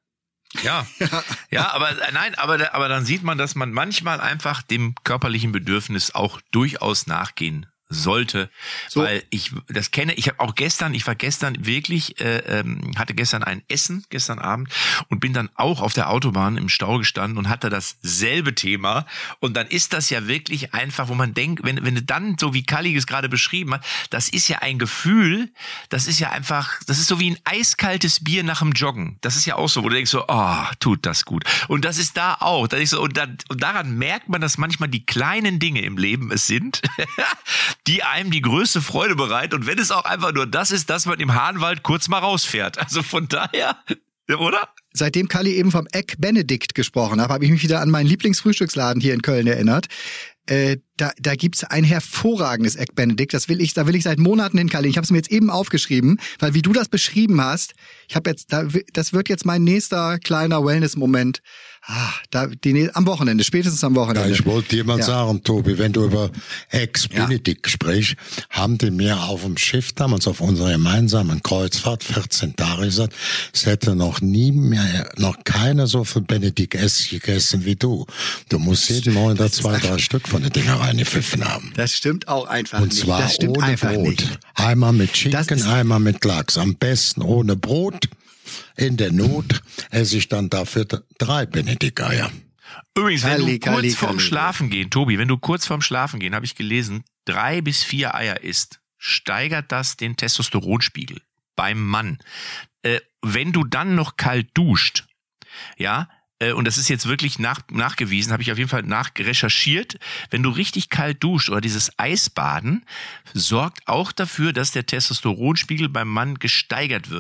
Ja, ja, aber nein, aber aber dann sieht man, dass man manchmal einfach dem körperlichen Bedürfnis auch durchaus nachgehen sollte, so. Weil ich das kenne. Ich habe auch gestern, ich war gestern wirklich, äh, ähm, hatte gestern ein Essen gestern Abend und bin dann auch auf der Autobahn im Stau gestanden und hatte dasselbe Thema. Und dann ist das ja wirklich einfach, wo man denkt, wenn wenn du dann so wie Kalli es gerade beschrieben hat, das ist ja ein Gefühl, das ist ja einfach, das ist so wie ein eiskaltes Bier nach dem Joggen. Das ist ja auch so, wo du denkst so, oh, tut das gut. Und das ist da auch. Da ist so, und, dann, und daran merkt man, dass manchmal die kleinen Dinge im Leben es sind, die einem die größte Freude bereiten. Und wenn es auch einfach nur das ist, dass man im Hahnwald kurz mal rausfährt. Also von daher, oder? Seitdem Kalli eben vom Eck Benedikt gesprochen hat, habe ich mich wieder an meinen Lieblingsfrühstücksladen hier in Köln erinnert. Äh, da, da gibt's ein hervorragendes Eck Benedikt. Das will ich, da will ich seit Monaten hin, Kalli. Ich habe es mir jetzt eben aufgeschrieben, weil wie du das beschrieben hast, ich habe jetzt, da, das wird jetzt mein nächster kleiner Wellness-Moment. Ah, da, die, am Wochenende, spätestens am Wochenende. Ja, ich wollte dir mal ja. sagen, Tobi, wenn du über Ex-Benedikt ja. sprichst, haben die mir auf dem Schiff damals auf unserer gemeinsamen Kreuzfahrt vierzehn Tage gesagt, es hätte noch nie mehr, noch keiner so viel Benedikt S gegessen wie du. Du musst jeden Morgen da zwei, drei Stück von den Dinger reingepfiffen haben. Das stimmt auch einfach Und nicht. Und zwar das stimmt ohne einfach Brot. Nicht. Einmal mit Schinken, einmal mit Lachs. Am besten ohne Brot. In der Not esse ich dann dafür drei Benedikt-Eier. Übrigens, wenn Kalli, du kurz Kalli, vorm Kalli. Schlafen gehen, Tobi, wenn du kurz vorm Schlafen gehen, habe ich gelesen, drei bis vier Eier isst, steigert das den Testosteronspiegel beim Mann. Äh, wenn du dann noch kalt duscht, ja, äh, und das ist jetzt wirklich nach, nachgewiesen, habe ich auf jeden Fall nachrecherchiert, wenn du richtig kalt duscht oder dieses Eisbaden, sorgt auch dafür, dass der Testosteronspiegel beim Mann gesteigert wird.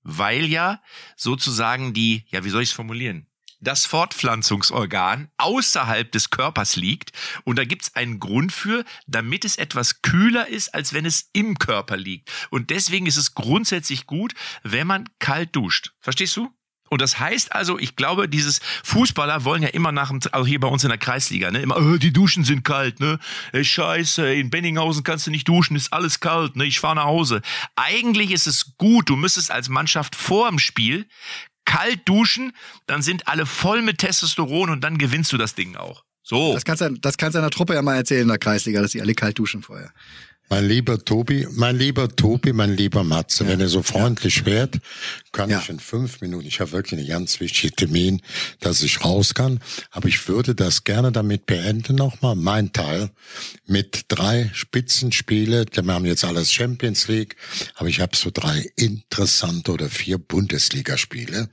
weil ja sozusagen die, ja, wie soll ich es formulieren? Das Fortpflanzungsorgan außerhalb des Körpers liegt und da gibt's einen Grund für, damit es etwas kühler ist, als wenn es im Körper liegt. Und deswegen ist es grundsätzlich gut, wenn man kalt duscht. Verstehst du? Und das heißt also, ich glaube, dieses Fußballer wollen ja immer nach dem, also hier bei uns in der Kreisliga, ne, immer, oh, die Duschen sind kalt, ne, ey, scheiße, in Benninghausen kannst du nicht duschen, ist alles kalt, ne, ich fahr nach Hause. Eigentlich ist es gut, du müsstest als Mannschaft vor dem Spiel kalt duschen, dann sind alle voll mit Testosteron und dann gewinnst du das Ding auch. So. Das kannst du, das kannst du einer Truppe ja mal erzählen in der Kreisliga, dass sie alle kalt duschen vorher. Mein lieber Tobi, mein lieber Tobi, mein lieber Matze, ja. Wenn ihr so freundlich wärt, kann ja. ich in fünf Minuten, ich habe wirklich einen ganz wichtigen Termin, dass ich raus kann, aber ich würde das gerne damit beenden nochmal, mein Teil, mit drei Spitzenspiele, wir haben jetzt alles Champions League, aber ich habe so drei interessante oder vier Bundesligaspiele.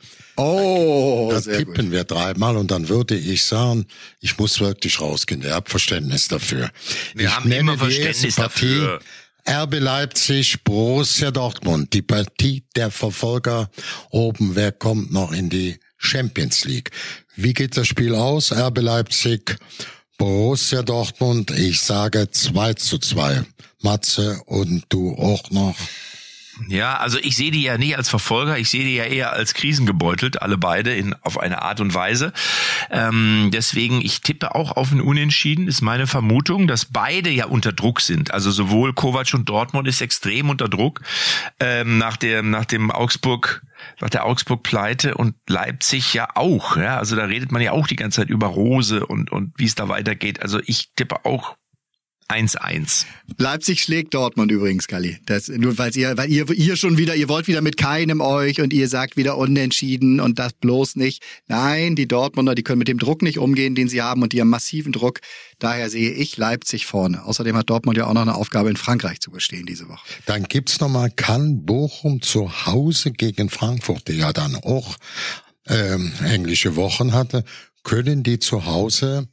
Oh, da sehr tippen gut. wir dreimal und dann würde ich sagen, ich muss wirklich rausgehen. Ihr habt Verständnis dafür. Wir ich haben nenne immer die Verständnis erste Partie, dafür. R B Leipzig, Borussia Dortmund. Die Partie der Verfolger oben. Wer kommt noch in die Champions League? Wie geht das Spiel aus? R B Leipzig, Borussia Dortmund. Ich sage zwei zu zwei. Matze und du auch noch. Ja, also ich sehe die ja nicht als Verfolger, ich sehe die ja eher als krisengebeutelt, alle beide in auf eine Art und Weise. Ähm, deswegen, ich tippe auch auf ein Unentschieden, ist meine Vermutung, dass beide ja unter Druck sind. Also sowohl Kovac und Dortmund ist extrem unter Druck ähm, nach dem nach dem Augsburg nach der Augsburg-Pleite und Leipzig ja auch. Ja, also da redet man ja auch die ganze Zeit über Rose und und wie es da weitergeht. Also ich tippe auch eins eins. Leipzig schlägt Dortmund übrigens, Kalli. Das, nur weil ihr, weil ihr, ihr schon wieder, ihr wollt wieder mit keinem euch und ihr sagt wieder unentschieden und das bloß nicht. Nein, die Dortmunder, die können mit dem Druck nicht umgehen, den sie haben und die haben massiven Druck. Daher sehe ich Leipzig vorne. Außerdem hat Dortmund ja auch noch eine Aufgabe in Frankreich zu bestehen diese Woche. Dann gibt's noch mal, kann Bochum zu Hause gegen Frankfurt, die ja dann auch ähm, englische Wochen hatte, können die zu Hause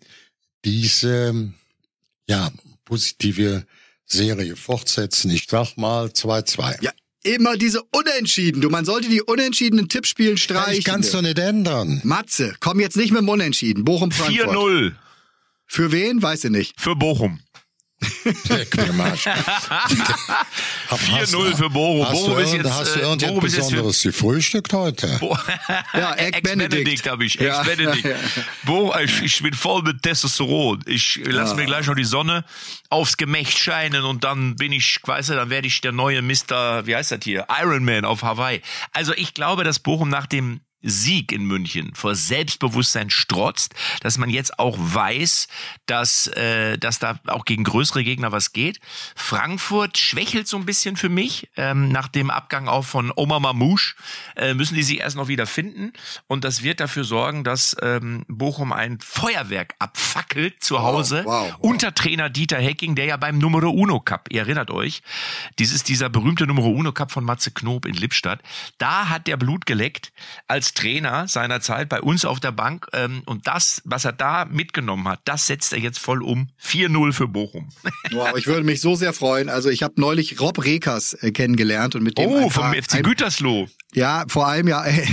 diese, ja, positive Serie fortsetzen. Ich sag mal zwei zwei. Ja, immer diese Unentschieden. Du, man sollte die unentschiedenen Tippspielen streichen. Ich kann's doch nicht ändern. Matze, komm jetzt nicht mit dem Unentschieden. Bochum, Frankfurt. vier null. Für wen? Weiß ich nicht. Für Bochum. Leck mir Marsch. vier null für Bochum. Hast Bochum du, ist jetzt, hast du äh, irgendetwas Bochum ist jetzt Besonderes gefrühstückt heute? Bo- Ja, Egg Benedict. Benedict habe ich. Ja. Egg Benedict. Ja. Bo- ich, ich bin voll mit Testosteron. Ich lasse Ja. mir gleich noch die Sonne aufs Gemächt scheinen und dann bin ich, weißt du, dann werde ich der neue Mister, wie heißt das hier? Iron Man auf Hawaii. Also ich glaube, dass Bochum nach dem Sieg in München vor Selbstbewusstsein strotzt, dass man jetzt auch weiß, dass äh, dass da auch gegen größere Gegner was geht. Frankfurt schwächelt so ein bisschen für mich. Ähm, nach dem Abgang auch von Omar Mamouche äh, müssen die sich erst noch wieder finden und das wird dafür sorgen, dass ähm, Bochum ein Feuerwerk abfackelt zu Hause wow, wow. unter Trainer Dieter Hecking, der ja beim Numero Uno Cup, ihr erinnert euch, dieses dieser berühmte Numero Uno Cup von Matze Knob in Lippstadt, da hat der Blut geleckt als Trainer seiner Zeit bei uns auf der Bank ähm, und das, was er da mitgenommen hat, das setzt er jetzt voll um. vier null für Bochum. Wow, ich würde mich so sehr freuen. Also ich habe neulich Rob Rekers äh, kennengelernt und mit dem Oh, ein vom paar, F C ein, Gütersloh. Ja, vor allem ja äh,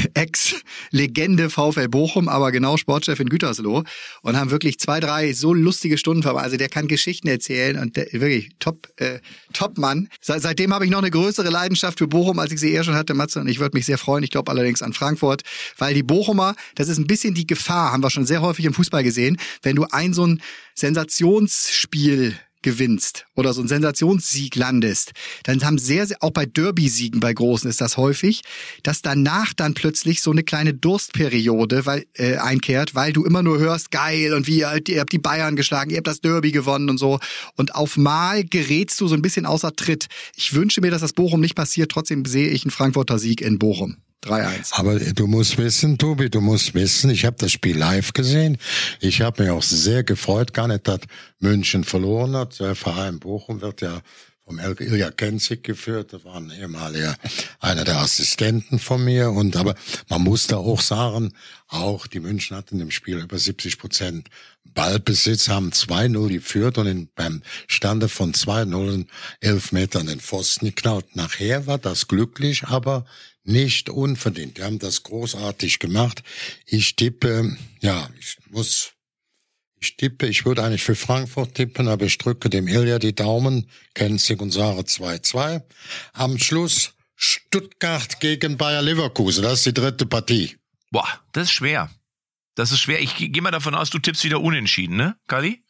Ex-Legende VfL Bochum, aber genau Sportchef in Gütersloh und haben wirklich zwei, drei so lustige Stunden verbracht. Also der kann Geschichten erzählen und der, wirklich top, äh, top Mann. Se- seitdem habe ich noch eine größere Leidenschaft für Bochum, als ich sie eher schon hatte, Matze, und ich würde mich sehr freuen. Ich glaube allerdings an Frankfurt, weil die Bochumer, das ist ein bisschen die Gefahr, haben wir schon sehr häufig im Fußball gesehen, wenn du ein so ein Sensationsspiel gewinnst oder so einen Sensationssieg landest, dann haben sehr, sehr, auch bei Derby-Siegen bei Großen ist das häufig, dass danach dann plötzlich so eine kleine Durstperiode weil, äh, einkehrt, weil du immer nur hörst, geil und wie, ihr, ihr habt die Bayern geschlagen, ihr habt das Derby gewonnen und so und auf Mal gerätst du so ein bisschen außer Tritt. Ich wünsche mir, dass das Bochum nicht passiert, trotzdem sehe ich einen Frankfurter Sieg in Bochum. drei eins. Aber du musst wissen, Tobi, du musst wissen, ich habe das Spiel live gesehen. Ich habe mich auch sehr gefreut, gar nicht, dass München verloren hat. Der Verein Bochum wird ja vom Ilja Kenzig geführt. Das war ein ehemaliger, einer der Assistenten von mir. Und aber man muss da auch sagen, auch die München hatten im Spiel über siebzig Prozent Ballbesitz, haben zwei null geführt und in, beim Stande von zwei null elf Metern den Pfosten geknallt. Nachher war das glücklich, aber nicht unverdient. Die haben das großartig gemacht. Ich tippe, ja, ich muss... Ich tippe, ich würde eigentlich für Frankfurt tippen, aber ich drücke dem Ilja die Daumen, Kenzig und sage zwei zwei. Am Schluss Stuttgart gegen Bayer Leverkusen, das ist die dritte Partie. Boah, das ist schwer. Das ist schwer. Ich gehe mal davon aus, du tippst wieder unentschieden, ne, Kali?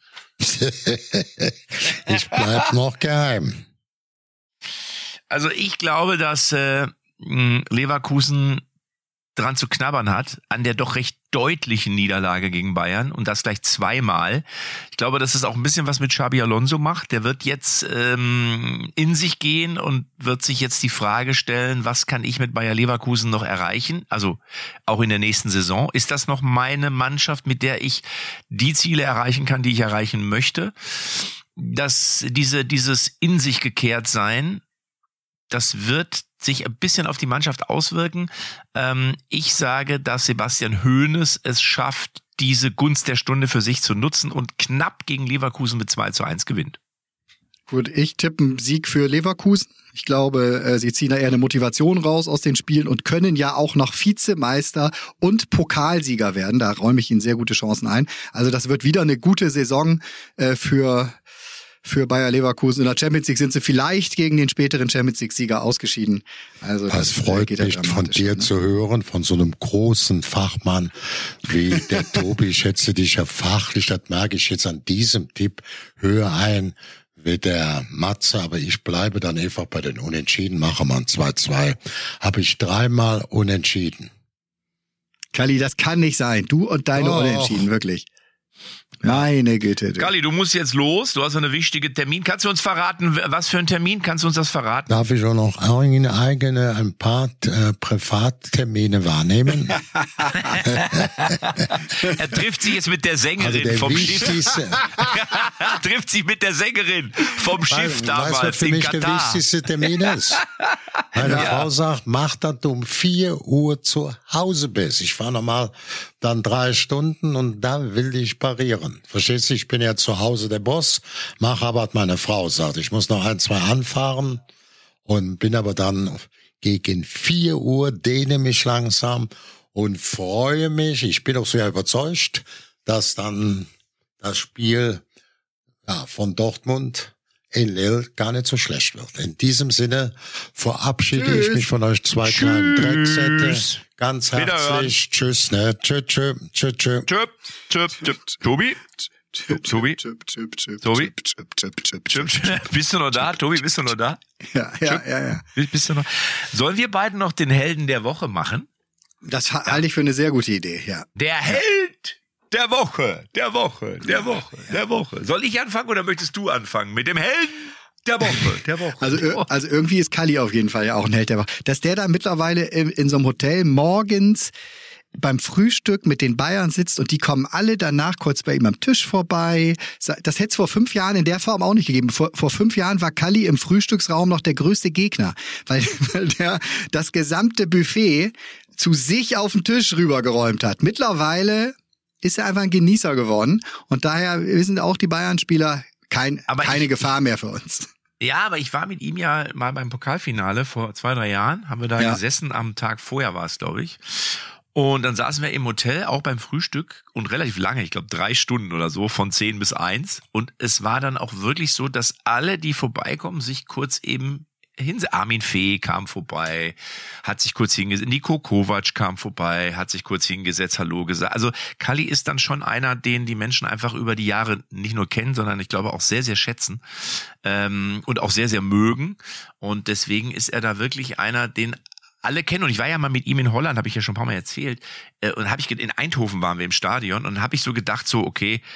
Ich bleib noch geheim. Also ich glaube, dass äh, Leverkusen dran zu knabbern hat, an der doch recht deutlichen Niederlage gegen Bayern und das gleich zweimal. Ich glaube, dass es auch ein bisschen was mit Xabi Alonso macht. Der wird jetzt ähm, in sich gehen und wird sich jetzt die Frage stellen, was kann ich mit Bayer Leverkusen noch erreichen? Also auch in der nächsten Saison. Ist das noch meine Mannschaft, mit der ich die Ziele erreichen kann, die ich erreichen möchte? Dass diese dieses in sich gekehrt sein, das wird sich ein bisschen auf die Mannschaft auswirken. Ähm, ich sage, dass Sebastian Hoeneß es schafft, diese Gunst der Stunde für sich zu nutzen und knapp gegen Leverkusen mit zwei zu eins gewinnt. Gut, ich tippe einen Sieg für Leverkusen. Ich glaube, äh, sie ziehen da eher eine Motivation raus aus den Spielen und können ja auch noch Vizemeister und Pokalsieger werden. Da räume ich ihnen sehr gute Chancen ein. Also das wird wieder eine gute Saison äh, für für Bayer Leverkusen. In der Champions League sind sie vielleicht gegen den späteren Champions League-Sieger ausgeschieden. Also das, das freut geht mich von dir an, ne? zu hören, von so einem großen Fachmann wie der Tobi. Ich schätze dich ja fachlich, das merke ich jetzt an diesem Tipp höher ein wie der Matze, aber ich bleibe dann einfach bei den Unentschieden, mache mal ein zwei zwei. Habe ich dreimal Unentschieden. Kalli, das kann nicht sein. Du und deine oh. Unentschieden, wirklich. Meine Güte. Du. Galli, du musst jetzt los. Du hast eine wichtige Termin. Kannst du uns verraten, was für ein Termin? Kannst du uns das verraten? Darf ich auch noch eigene, eigene ein paar äh, Privattermine wahrnehmen? Er trifft sich jetzt mit der Sängerin also vom Schiff. Er trifft sich mit der Sängerin vom Schiff damals weißt, was für in mich Katar. Der wichtigste Termin ist. Meine ja. Frau sagt, mach, dass du um vier Uhr zu Hause bist. Ich fahre nochmal dann drei Stunden und da will ich parieren. Verstehst du, ich bin ja zu Hause der Boss, mache aber, was meine Frau sagt. Ich muss noch ein, zwei anfahren und bin aber dann gegen vier Uhr, dehne mich langsam und freue mich. Ich bin auch sehr überzeugt, dass dann das Spiel ja, von Dortmund in Lille gar nicht so schlecht wird. In diesem Sinne verabschiede tschüss. ich mich von euch zwei tschüss. kleinen Drecksäcke. Ganz herzlich. Tschüss, ne? Tschüss, tschüss, tschüss, tschüss. Tschüss, tschüss, Tobi? Tobi? Tobi? Bist du noch da? Tobi, bist du noch da? Ja, ja, ja, ja. Bist du noch? Sollen wir beiden noch den Helden der Woche machen? Das halte ich für eine sehr gute Idee, ja. Der Held der Woche, der Woche, der Woche, der Woche. Soll ich anfangen oder möchtest du anfangen mit dem Helden der Woche, der Woche? Also, also irgendwie ist Kalli auf jeden Fall ja auch ein Held der Woche. Dass der da mittlerweile in, in so einem Hotel morgens beim Frühstück mit den Bayern sitzt und die kommen alle danach kurz bei ihm am Tisch vorbei. Das hätte es vor fünf Jahren in der Form auch nicht gegeben. Vor, vor fünf Jahren war Kalli im Frühstücksraum noch der größte Gegner, weil, weil der das gesamte Buffet zu sich auf den Tisch rübergeräumt hat. Mittlerweile ist er einfach ein Genießer geworden und daher sind auch die Bayern-Spieler kein, keine ich, Gefahr mehr für uns. Ja, aber ich war mit ihm ja mal beim Pokalfinale vor zwei, drei Jahren, haben wir da ja. gesessen, am Tag vorher war es, glaube ich. Und dann saßen wir im Hotel, auch beim Frühstück und relativ lange, ich glaube drei Stunden oder so, von zehn bis eins. Und es war dann auch wirklich so, dass alle, die vorbeikommen, sich kurz eben Hinse Armin Fee kam vorbei, hat sich kurz hingesetzt, Niko Kovac kam vorbei, hat sich kurz hingesetzt, Hallo gesagt. Also Kalli ist dann schon einer, den die Menschen einfach über die Jahre nicht nur kennen, sondern ich glaube auch sehr, sehr schätzen ähm, und auch sehr, sehr mögen. Und deswegen ist er da wirklich einer, den alle kennen. Und ich war ja mal mit ihm in Holland, habe ich ja schon ein paar Mal erzählt. Äh, und habe ich in Eindhoven waren wir im Stadion und habe ich so gedacht, so okay,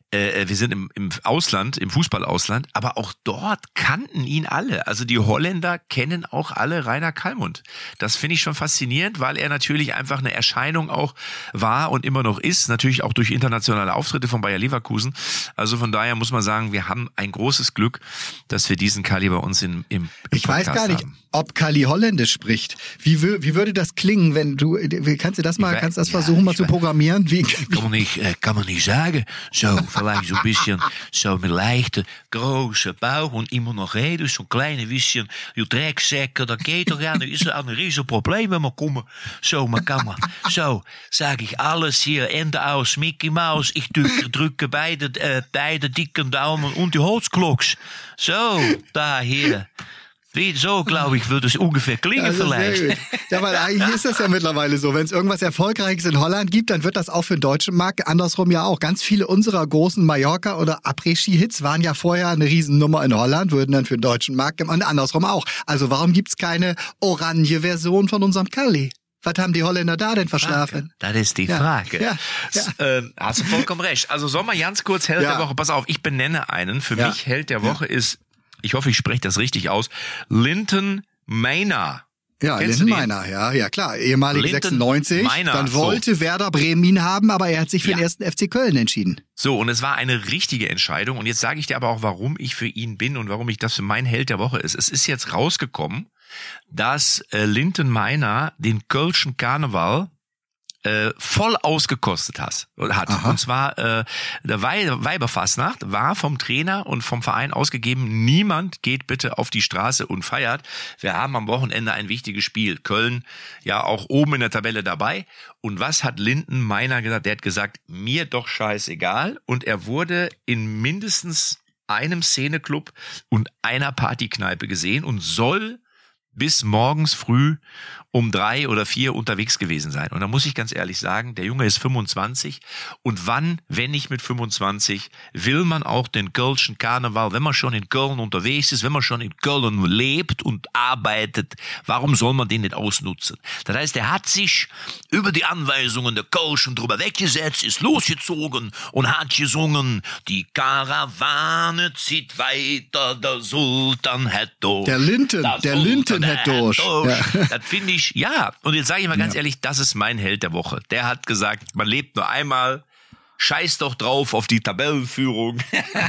äh, wir sind im, im Ausland, im Fußballausland, aber auch dort kannten ihn alle. Also die Holländer kennen auch alle Rainer Kallmund. Das finde ich schon faszinierend, weil er natürlich einfach eine Erscheinung auch war und immer noch ist, natürlich auch durch internationale Auftritte von Bayer Leverkusen. Also von daher muss man sagen, wir haben ein großes Glück, dass wir diesen Kalli bei uns in, im, im Ich Podcast weiß gar nicht, haben. ob Kalli Holländisch spricht. Wie, wür- wie würde das klingen, wenn du, kannst du das mal, Ich kannst du das weiß- ja, versuchen mal ich zu weiß- programmieren? Wie, Kann man nicht, äh, kann man nicht sagen. So, vielleicht so ein bisschen, so mit leichter, großer Bauch und immer noch reden, so ein kleines bisschen, die Drecksäcke, das geht doch ja nicht, ist ein riesen Problem, wenn man kommen. So, man kann man, so, sage ich alles hier, Ende aus, Mickey Mouse, ich drücke, drücke beide, äh, beide dicken Daumen und die Holzklocks. So, da, hier. Wie, so, glaube ich, würde es ungefähr klingen das ist sehr vielleicht. gut. Ja, weil eigentlich ist das ja mittlerweile so. Wenn es irgendwas Erfolgreiches in Holland gibt, dann wird das auch für den deutschen Markt andersrum ja auch. Ganz viele unserer großen Mallorca- oder Après-Ski-Hits waren ja vorher eine Riesennummer in Holland, würden dann für den deutschen Markt und andersrum auch. Also warum gibt's keine orange Version von unserem Kalli? Was haben die Holländer da denn verschlafen? Das ist die Ja, Frage. ja, ja. Ähm, hast du vollkommen recht. Also soll mal ganz kurz Held Ja. der Woche. Pass auf, ich benenne einen. Für Ja. mich Held der Woche ist, ich hoffe, ich spreche das richtig aus, Linton Maynard. Ja, Kennst du Linden den? Meiner, ja, ja klar. Ehemalige Linden sechsundneunzig. Meiner, Dann so. wollte Werder Bremen ihn haben, aber er hat sich für Ja. den ersten F C Köln entschieden. So, und es war eine richtige Entscheidung. Und jetzt sage ich dir aber auch, warum ich für ihn bin und warum ich das für mein Held der Woche ist. Es ist jetzt rausgekommen, dass äh, Linton Maynard den Kölschen Karneval äh, voll ausgekostet has, hat. Aha. Und zwar äh, der Wei- Weiberfastnacht war vom Trainer und vom Verein ausgegeben, niemand geht bitte auf die Straße und feiert. Wir haben am Wochenende ein wichtiges Spiel. Köln ja auch oben in der Tabelle dabei. Und was hat Linton Maynard gesagt? Der hat gesagt, mir doch scheißegal. Und er wurde in mindestens einem Szeneclub und einer Partykneipe gesehen und soll bis morgens früh um drei oder vier unterwegs gewesen sein. Und da muss ich ganz ehrlich sagen, der Junge ist fünfundzwanzig. Und wann, wenn nicht mit fünfundzwanzig, will man auch den Kölschen Karneval, wenn man schon in Köln unterwegs ist, wenn man schon in Köln lebt und arbeitet, warum soll man den nicht ausnutzen? Das heißt, er hat sich über die Anweisungen der Kölschen drüber weggesetzt, ist losgezogen und hat gesungen, die Karawane zieht weiter, der Sultan hat durch. Der Linton, Der der Sultan Linton hat durch. Ja. Das finde ich, ja. Und jetzt sage ich mal ganz ehrlich, das ist mein Held der Woche. Der hat gesagt, man lebt nur einmal. Scheiß doch drauf auf die Tabellenführung.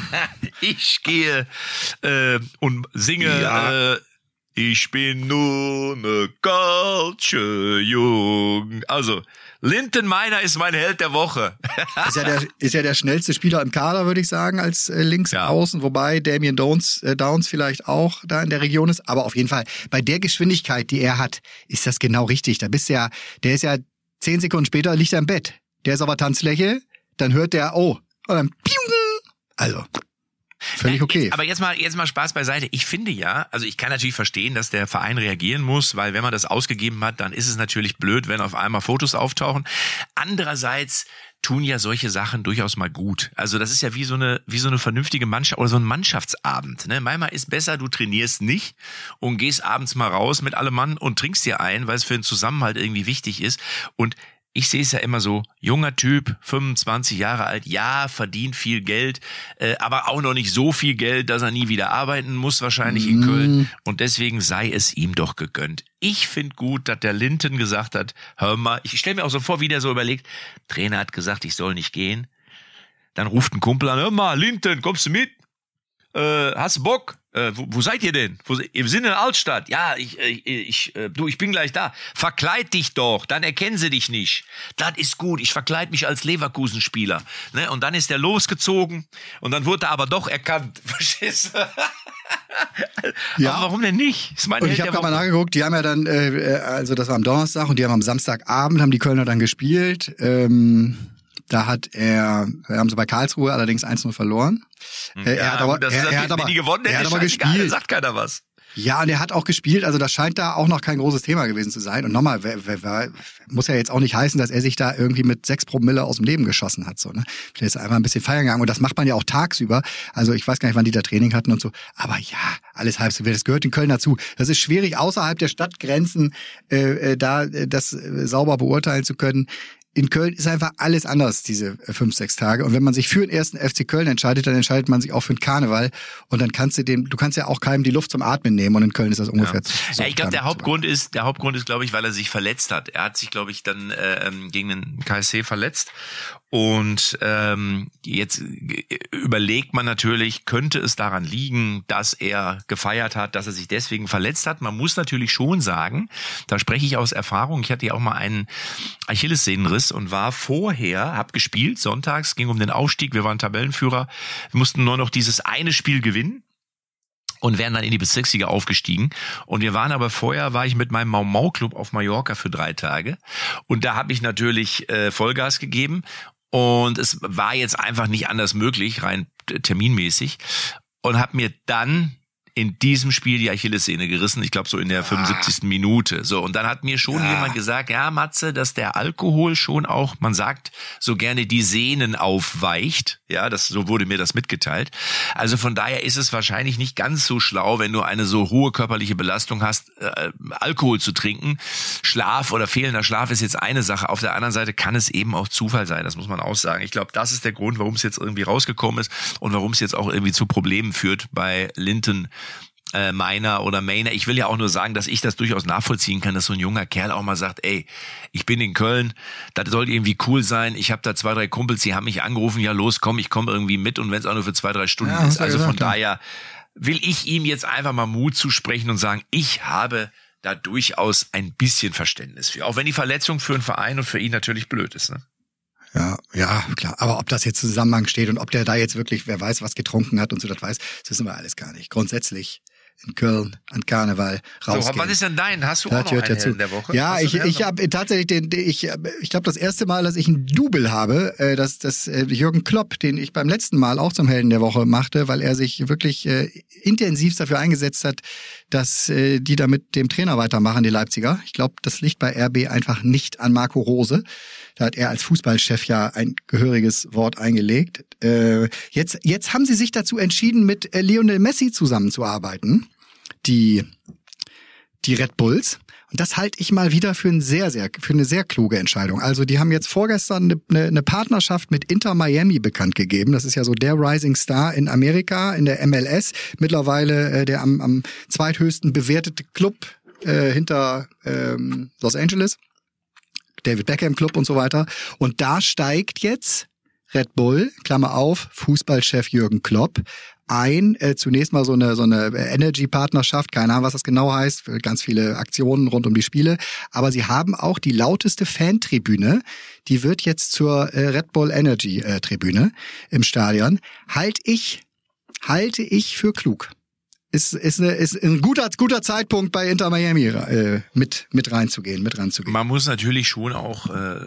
Ich gehe äh, und singe, Ja. äh, ich bin nur ne Kölsche Jung. Also, Linton Maynard ist mein Held der Woche. Ist ja der, ist ja der schnellste Spieler im Kader, würde ich sagen, als äh, links Ja. außen, wobei Damien Downs, äh, Downs vielleicht auch da in der Region ist. Aber auf jeden Fall, bei der Geschwindigkeit, die er hat, ist das genau richtig. Da bist du ja, der ist ja zehn Sekunden später liegt er im Bett. Der ist aber Tanzfläche, dann hört der, oh, und dann, piung. Also, völlig okay. Jetzt, aber jetzt mal, jetzt mal Spaß beiseite. Ich finde ja, also ich kann natürlich verstehen, dass der Verein reagieren muss, weil wenn man das ausgegeben hat, dann ist es natürlich blöd, wenn auf einmal Fotos auftauchen. Andererseits tun ja solche Sachen durchaus mal gut. Also das ist ja wie so eine, wie so eine vernünftige Mannschaft oder so ein Mannschaftsabend. Ne? Manchmal ist besser, du trainierst nicht und gehst abends mal raus mit allem Mann und trinkst dir ein, weil es für den Zusammenhalt irgendwie wichtig ist. Und ich sehe es ja immer so, junger Typ, fünfundzwanzig Jahre alt, ja, verdient viel Geld, äh, aber auch noch nicht so viel Geld, dass er nie wieder arbeiten muss, wahrscheinlich in Köln. Und deswegen sei es ihm doch gegönnt. Ich finde gut, dass der Linton gesagt hat, hör mal, ich stelle mir auch so vor, wie der so überlegt, Trainer hat gesagt, ich soll nicht gehen. Dann ruft ein Kumpel an, hör mal, Linton, kommst du mit? Äh, hast du Bock? Äh, wo, wo seid ihr denn? Wo, wir sind in der Altstadt. Ja, ich, ich, ich, äh, du, ich bin gleich da. Verkleid dich doch, dann erkennen sie dich nicht. Das ist gut, ich verkleid mich als Leverkusen-Spieler. Ne? Und dann ist er losgezogen und dann wurde er aber doch erkannt. Verstehst du? Ja. Aber warum denn nicht? Ist mein Und Held ich habe der gerade mal Woche. nachgeguckt, die haben ja dann, äh, also das war am Donnerstag und die haben am Samstagabend, haben die Kölner dann gespielt. Ähm, da hat er, haben sie bei Karlsruhe allerdings eins null verloren. Äh, er hat aber, gut, das er, ist er hat aber, wenn die gewonnen er hat hätten, aber scheißegal, gespielt. sagt keiner was. Ja, und er hat auch gespielt, also das scheint da auch noch kein großes Thema gewesen zu sein. Und nochmal, wer, wer, wer, muss ja jetzt auch nicht heißen, dass er sich da irgendwie mit sechs Promille aus dem Leben geschossen hat. So, ne? Vielleicht ist er einfach ein bisschen feiern gegangen und das macht man ja auch tagsüber. Also ich weiß gar nicht, wann die da Training hatten und so. Aber ja, alles halb so wild, das gehört in Köln dazu. Das ist schwierig, außerhalb der Stadtgrenzen äh, äh, da äh, das äh, sauber beurteilen zu können. in Köln ist einfach alles anders, diese fünf, sechs Tage. Und wenn man sich für den ersten F C Köln entscheidet, dann entscheidet man sich auch für den Karneval. Und dann kannst du dem, du kannst ja auch keinem die Luft zum Atmen nehmen. Und in Köln ist das ungefähr. Ja, so ja ich glaube, der Hauptgrund ist, der Hauptgrund ist, glaube ich, weil er sich verletzt hat. Er hat sich, glaube ich, dann äh, gegen den K S C verletzt. Und ähm, jetzt überlegt man natürlich, könnte es daran liegen, dass er gefeiert hat, dass er sich deswegen verletzt hat. Man muss natürlich schon sagen, da spreche ich aus Erfahrung, ich hatte ja auch mal einen Achillessehnenriss und war vorher, hab gespielt, sonntags, ging um den Aufstieg, wir waren Tabellenführer, wir mussten nur noch dieses eine Spiel gewinnen. Und wären dann in die Bezirksliga aufgestiegen. Und wir waren aber vorher, war ich mit meinem Mau Mau Club auf Mallorca für drei Tage. Und da habe ich natürlich äh, Vollgas gegeben. Und es war jetzt einfach nicht anders möglich, rein terminmäßig. Und habe mir dann in diesem Spiel die Achillessehne gerissen, ich glaube so in der fünfundsiebzigsten Minute. So, und dann hat mir schon ja. jemand gesagt, ja Matze, dass der Alkohol schon auch, man sagt so gerne, die Sehnen aufweicht. Ja, das so wurde mir das mitgeteilt. Also von daher ist es wahrscheinlich nicht ganz so schlau, wenn du eine so hohe körperliche Belastung hast, äh, Alkohol zu trinken. Schlaf oder fehlender Schlaf ist jetzt eine Sache. Auf der anderen Seite kann es eben auch Zufall sein, das muss man auch sagen. Ich glaube, das ist der Grund, warum es jetzt irgendwie rausgekommen ist und warum es jetzt auch irgendwie zu Problemen führt bei Linton Äh, Meiner oder Mainer. Ich will ja auch nur sagen, dass ich das durchaus nachvollziehen kann, dass so ein junger Kerl auch mal sagt, ey, ich bin in Köln, das soll irgendwie cool sein, ich habe da zwei, drei Kumpels, die haben mich angerufen, ja los, komm, ich komme irgendwie mit und wenn es auch nur für zwei, drei Stunden ja, ist. Also gesagt, von ja. daher will ich ihm jetzt einfach mal Mut zusprechen und sagen, ich habe da durchaus ein bisschen Verständnis für. Auch wenn die Verletzung für einen Verein und für ihn natürlich blöd ist, ne? Ja, ja, klar. Aber ob das jetzt im Zusammenhang steht und ob der da jetzt wirklich, wer weiß, was getrunken hat und so, das weiß, das wissen wir alles gar nicht. Grundsätzlich in Köln an Karneval rausgehen. So, was ist denn dein? Hast du auch noch einen in der Woche? Ja, ich ich habe tatsächlich den, ich ich glaube das erste Mal, dass ich ein Double habe, äh, dass das äh, Jürgen Klopp, den ich beim letzten Mal auch zum Helden der Woche machte, weil er sich wirklich äh, intensiv dafür eingesetzt hat, dass äh, die da mit dem Trainer weitermachen, die Leipziger. Ich glaube, das liegt bei R B einfach nicht an Marco Rose. Da hat er als Fußballchef ja ein gehöriges Wort eingelegt. Äh, jetzt, jetzt haben sie sich dazu entschieden, mit äh, Lionel Messi zusammenzuarbeiten, die, die Red Bulls. Und das halte ich mal wieder für, ein sehr, sehr, für eine sehr kluge Entscheidung. Also die haben jetzt vorgestern eine, eine Partnerschaft mit Inter Miami bekannt gegeben. Das ist ja so der Rising Star in Amerika, in der M L S. Mittlerweile äh, der am, am zweithöchsten bewertete Club äh, hinter ähm, Los Angeles. David Beckham Club und so weiter. Und da steigt jetzt Red Bull, Klammer auf, Fußballchef Jürgen Klopp, ein, äh, zunächst mal so eine so eine Energy-Partnerschaft, keine Ahnung, was das genau heißt, für ganz viele Aktionen rund um die Spiele, aber sie haben auch die lauteste Fantribüne, die wird jetzt zur äh, Red Bull Energy äh, Tribüne im Stadion. Halt ich, halte ich für klug. Ist ist, eine, ist ein guter guter Zeitpunkt bei Inter Miami äh, mit mit reinzugehen, mit ranzugehen. Man muss natürlich schon auch äh,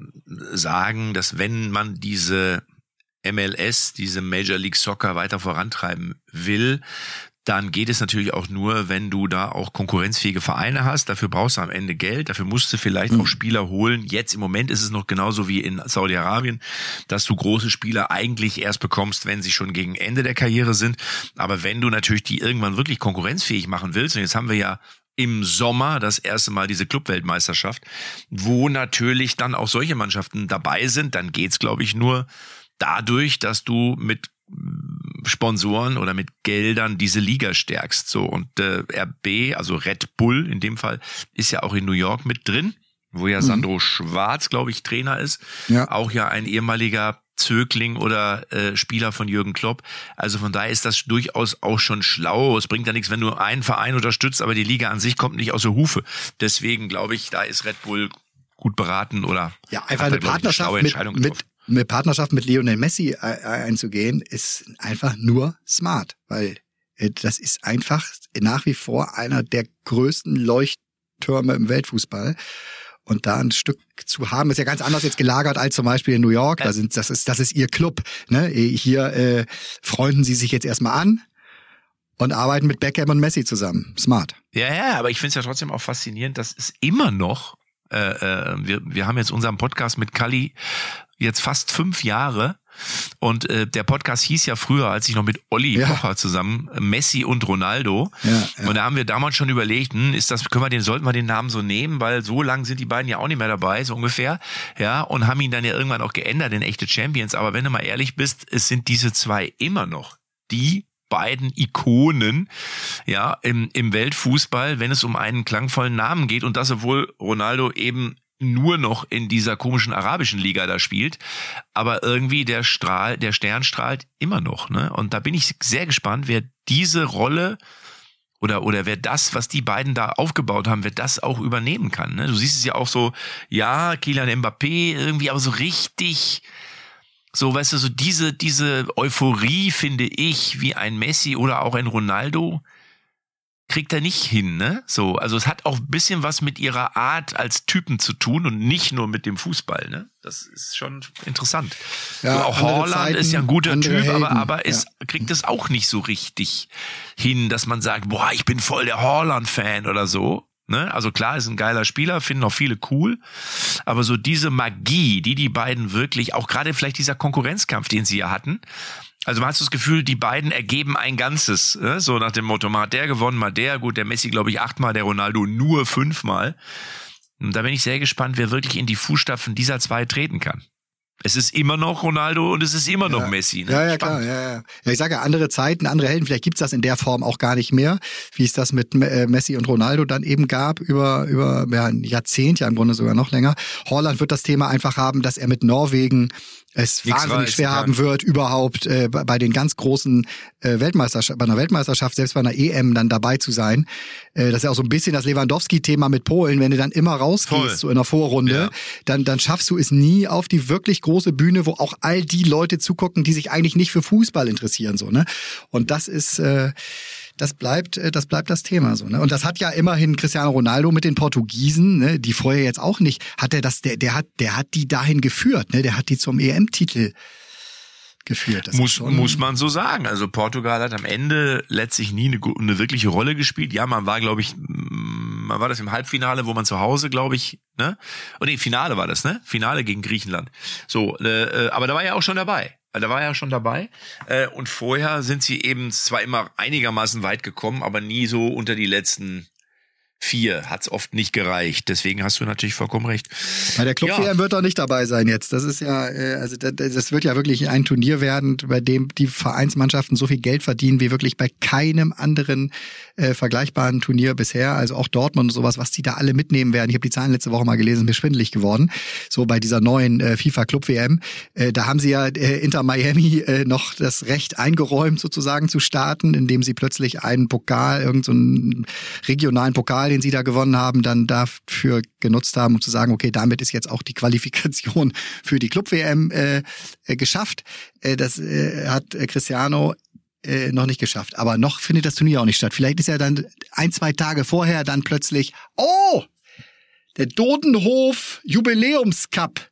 sagen, dass wenn man diese M L S, diese Major League Soccer weiter vorantreiben will, dann geht es natürlich auch nur, wenn du da auch konkurrenzfähige Vereine hast. Dafür brauchst du am Ende Geld, dafür musst du vielleicht mhm. auch Spieler holen. Jetzt im Moment ist es noch genauso wie in Saudi-Arabien, dass du große Spieler eigentlich erst bekommst, wenn sie schon gegen Ende der Karriere sind. Aber wenn du natürlich die irgendwann wirklich konkurrenzfähig machen willst, und jetzt haben wir ja im Sommer das erste Mal diese Clubweltmeisterschaft, wo natürlich dann auch solche Mannschaften dabei sind, dann geht's, glaube ich, nur dadurch, dass du mit Sponsoren oder mit Geldern diese Liga stärkst. So, und äh, R B, also Red Bull in dem Fall, ist ja auch in New York mit drin, wo ja mhm. Sandro Schwarz, glaube ich, Trainer ist. Ja. Auch ja ein ehemaliger Zögling oder äh, Spieler von Jürgen Klopp. Also von daher ist das durchaus auch schon schlau. Es bringt ja nichts, wenn du einen Verein unterstützt, aber die Liga an sich kommt nicht aus der Hufe. Deswegen glaube ich, da ist Red Bull gut beraten oder ja, einfach eine Partnerschaft eine mit, mit Eine Partnerschaft mit Lionel Messi einzugehen, ist einfach nur smart, weil das ist einfach nach wie vor einer der größten Leuchttürme im Weltfußball. Und da ein Stück zu haben, ist ja ganz anders jetzt gelagert als zum Beispiel in New York. Da sind, das ist, das ist ihr Club. Ne? Hier äh, freunden sie sich jetzt erstmal an und arbeiten mit Beckham und Messi zusammen. Smart. Ja, ja, aber ich finde es ja trotzdem auch faszinierend, dass es immer noch, äh, äh, wir, wir haben jetzt unseren Podcast mit Kalli jetzt fast fünf Jahre. Und äh, der Podcast hieß ja früher, als ich noch mit Olli ja. Pocher zusammen, Messi und Ronaldo. Ja, ja. Und da haben wir damals schon überlegt, hm, ist das, können wir den, sollten wir den Namen so nehmen, weil so lang sind die beiden ja auch nicht mehr dabei, so ungefähr. Ja, und haben ihn dann ja irgendwann auch geändert in echte Champions. Aber wenn du mal ehrlich bist, es sind diese zwei immer noch die beiden Ikonen, ja, im, im Weltfußball, wenn es um einen klangvollen Namen geht. Und das, obwohl Ronaldo eben nur noch in dieser komischen arabischen Liga da spielt, aber irgendwie der Strahl, der Stern strahlt immer noch, ne? Und da bin ich sehr gespannt, wer diese Rolle oder oder wer das, was die beiden da aufgebaut haben, wer das auch übernehmen kann, ne? Du siehst es ja auch so, ja, Kylian Mbappé irgendwie, aber so richtig, so, weißt du, so diese diese Euphorie, finde ich, wie ein Messi oder auch ein Ronaldo, kriegt er nicht hin, ne? So, also es hat auch ein bisschen was mit ihrer Art als Typen zu tun und nicht nur mit dem Fußball, ne? Das ist schon interessant. Ja, so, auch Haaland Zeiten, ist ja ein guter Typ, Helden. aber aber es ja. kriegt es auch nicht so richtig hin, dass man sagt, boah, ich bin voll der Haaland-Fan oder so. Ne? Also klar, ist ein geiler Spieler, finden auch viele cool, aber so diese Magie, die die beiden wirklich, auch gerade vielleicht dieser Konkurrenzkampf, den sie ja hatten, also man hat so das Gefühl, die beiden ergeben ein Ganzes, ne? So nach dem Motto, mal hat der gewonnen, mal der, gut, der Messi glaube ich achtmal, der Ronaldo nur fünfmal. Und da bin ich sehr gespannt, wer wirklich in die Fußstapfen dieser zwei treten kann. Es ist immer noch Ronaldo und es ist immer noch ja. Messi. Ne? Ja, ja, Spannend. klar. Ja, ja. ja, ich sage ja, andere Zeiten, andere Helden, vielleicht gibt's das in der Form auch gar nicht mehr, wie es das mit äh, Messi und Ronaldo dann eben gab, über über ja, ein Jahrzehnt, ja im Grunde sogar noch länger. Haaland wird das Thema einfach haben, dass er mit Norwegen es Nichts wahnsinnig weiß, schwer ja. haben wird, überhaupt äh, bei, bei den ganz großen äh, Weltmeisterschaften, bei einer Weltmeisterschaft, selbst bei einer E M dann dabei zu sein. Äh, das ist ja auch so ein bisschen das Lewandowski-Thema mit Polen, wenn du dann immer rausgehst, Voll. so in der Vorrunde, Ja. dann, dann schaffst du es nie auf die wirklich große Bühne, wo auch all die Leute zugucken, die sich eigentlich nicht für Fußball interessieren, so, ne? Und das ist, äh, das bleibt, äh, das bleibt das Thema, so, ne? Und das hat ja immerhin Cristiano Ronaldo mit den Portugiesen, ne? Die vorher jetzt auch nicht, hat er das, der, der hat, der hat die dahin geführt, ne? Der hat die zum E M-Titel geführt. Das Muss, ist schon, muss man so sagen. Also Portugal hat am Ende letztlich nie eine, eine wirkliche Rolle gespielt. Ja, man war, glaube ich, man war das im Halbfinale, wo man zu Hause, glaube ich, ne? Oh nee, Finale war das, ne? Finale gegen Griechenland. So, äh, aber da war ja auch schon dabei. Da war ja schon dabei. Äh, und vorher sind sie eben zwar immer einigermaßen weit gekommen, aber nie so unter die letzten vier. Hat's oft nicht gereicht. Deswegen hast du natürlich vollkommen recht. Bei der Club-W M Ja. wird er nicht dabei sein jetzt. Das ist ja, äh, also das, das wird ja wirklich ein Turnier werden, bei dem die Vereinsmannschaften so viel Geld verdienen wie wirklich bei keinem anderen äh, vergleichbaren Turnier bisher. Also auch Dortmund und sowas, was die da alle mitnehmen werden. Ich habe die Zahlen letzte Woche mal gelesen, mir schwindelig geworden. So bei dieser neuen äh, FIFA Club-W M. Äh, da haben sie ja äh, Inter Miami äh, noch das Recht eingeräumt, sozusagen zu starten, indem sie plötzlich einen Pokal, irgendeinen so regionalen Pokal, den sie da gewonnen haben, dann dafür genutzt haben, um zu sagen, okay, damit ist jetzt auch die Qualifikation für die Club-W M äh, äh, geschafft. Äh, das äh, hat äh, Cristiano äh, noch nicht geschafft. Aber noch findet das Turnier auch nicht statt. Vielleicht ist ja dann ein, zwei Tage vorher dann plötzlich, oh, der Dodenhof Jubiläumscup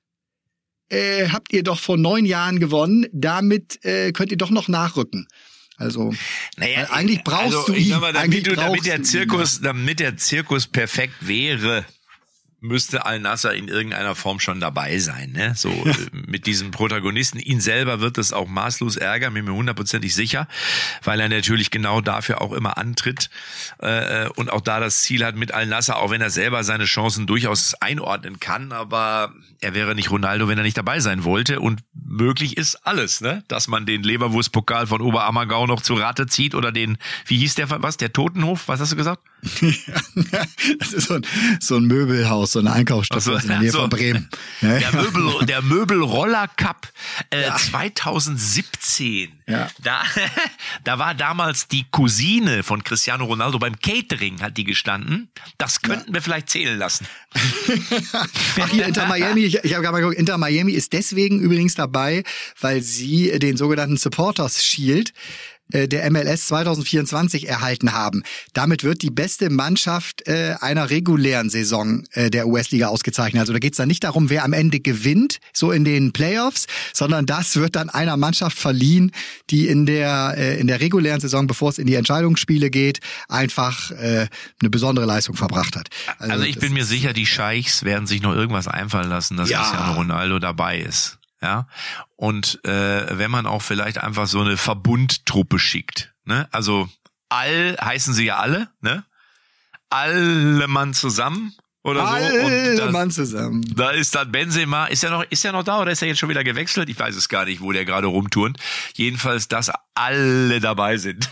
äh, habt ihr doch vor neun Jahren gewonnen. Damit äh, könnt ihr doch noch nachrücken. Also, Naja, weil eigentlich brauchst also, du ich ihn. sag mal, Eigentlich damit, du, damit brauchst der du ihn, Zirkus, damit der Zirkus perfekt wäre, müsste Al-Nassr in irgendeiner Form schon dabei sein, ne? So äh, mit diesem Protagonisten. Ihn selber wird es auch maßlos ärgern, bin mir hundertprozentig sicher, weil er natürlich genau dafür auch immer antritt äh, und auch da das Ziel hat mit Al-Nassr, auch wenn er selber seine Chancen durchaus einordnen kann, aber er wäre nicht Ronaldo, wenn er nicht dabei sein wollte. Und möglich ist alles, ne? Dass man den Leberwurstpokal von Oberammergau noch zu Rate zieht oder den, wie hieß der, was? Der Totenhof? Was hast du gesagt? Das ist so ein, so ein Möbelhaus, so eine Einkaufsstadt So, in der Nähe so. von Bremen. Der Möbel, der Möbelroller Cup äh, Ja. zwanzig siebzehn. Ja. Da, da war damals die Cousine von Cristiano Ronaldo beim Catering, hat die gestanden. Das könnten wir vielleicht zählen lassen. Ach hier, Inter Miami, ich, ich habe gerade mal geguckt, Inter Miami ist deswegen übrigens dabei, weil sie den sogenannten Supporters Shield der M L S zwanzig vierundzwanzig erhalten haben. Damit wird die beste Mannschaft äh, einer regulären Saison äh, der U S-Liga ausgezeichnet. Also da geht's dann nicht darum, wer am Ende gewinnt, so in den Playoffs, sondern das wird dann einer Mannschaft verliehen, die in der äh, in der regulären Saison, bevor es in die Entscheidungsspiele geht, einfach äh, eine besondere Leistung verbracht hat. Also, also ich bin mir sicher, die Scheichs werden sich noch irgendwas einfallen lassen, dass Ja. Cristiano Ronaldo dabei ist. Ja, und äh, wenn man auch vielleicht einfach so eine Verbundtruppe schickt, ne? Also all heißen sie ja alle, ne? Alle Mann zusammen oder so. Alle und das, Mann zusammen. Da ist dann Benzema, ist er noch, ist er noch da oder ist er jetzt schon wieder gewechselt? Ich weiß es gar nicht, wo der gerade rumturnt. Jedenfalls, dass alle dabei sind.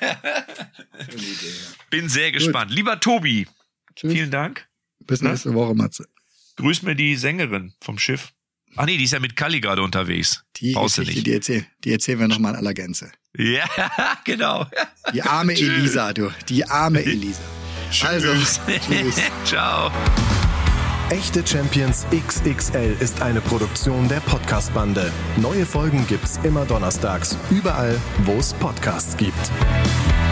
Bin sehr gespannt. Gut. Lieber Tobi, Tschüss. Vielen Dank. Bis nächste Na? Woche, Matze. Grüß mir die Sängerin vom Schiff. Ach nee, die ist ja mit Kalli gerade unterwegs. Die Brauchst Geschichte, die, erzähl, die erzählen wir nochmal in aller Gänze. Ja, genau. Die arme Elisa, du. Die arme Elisa. Also, tschüss. Ciao. Echte Champions X X L ist eine Produktion der Podcast-Bande. Neue Folgen gibt's immer donnerstags, überall, wo es Podcasts gibt.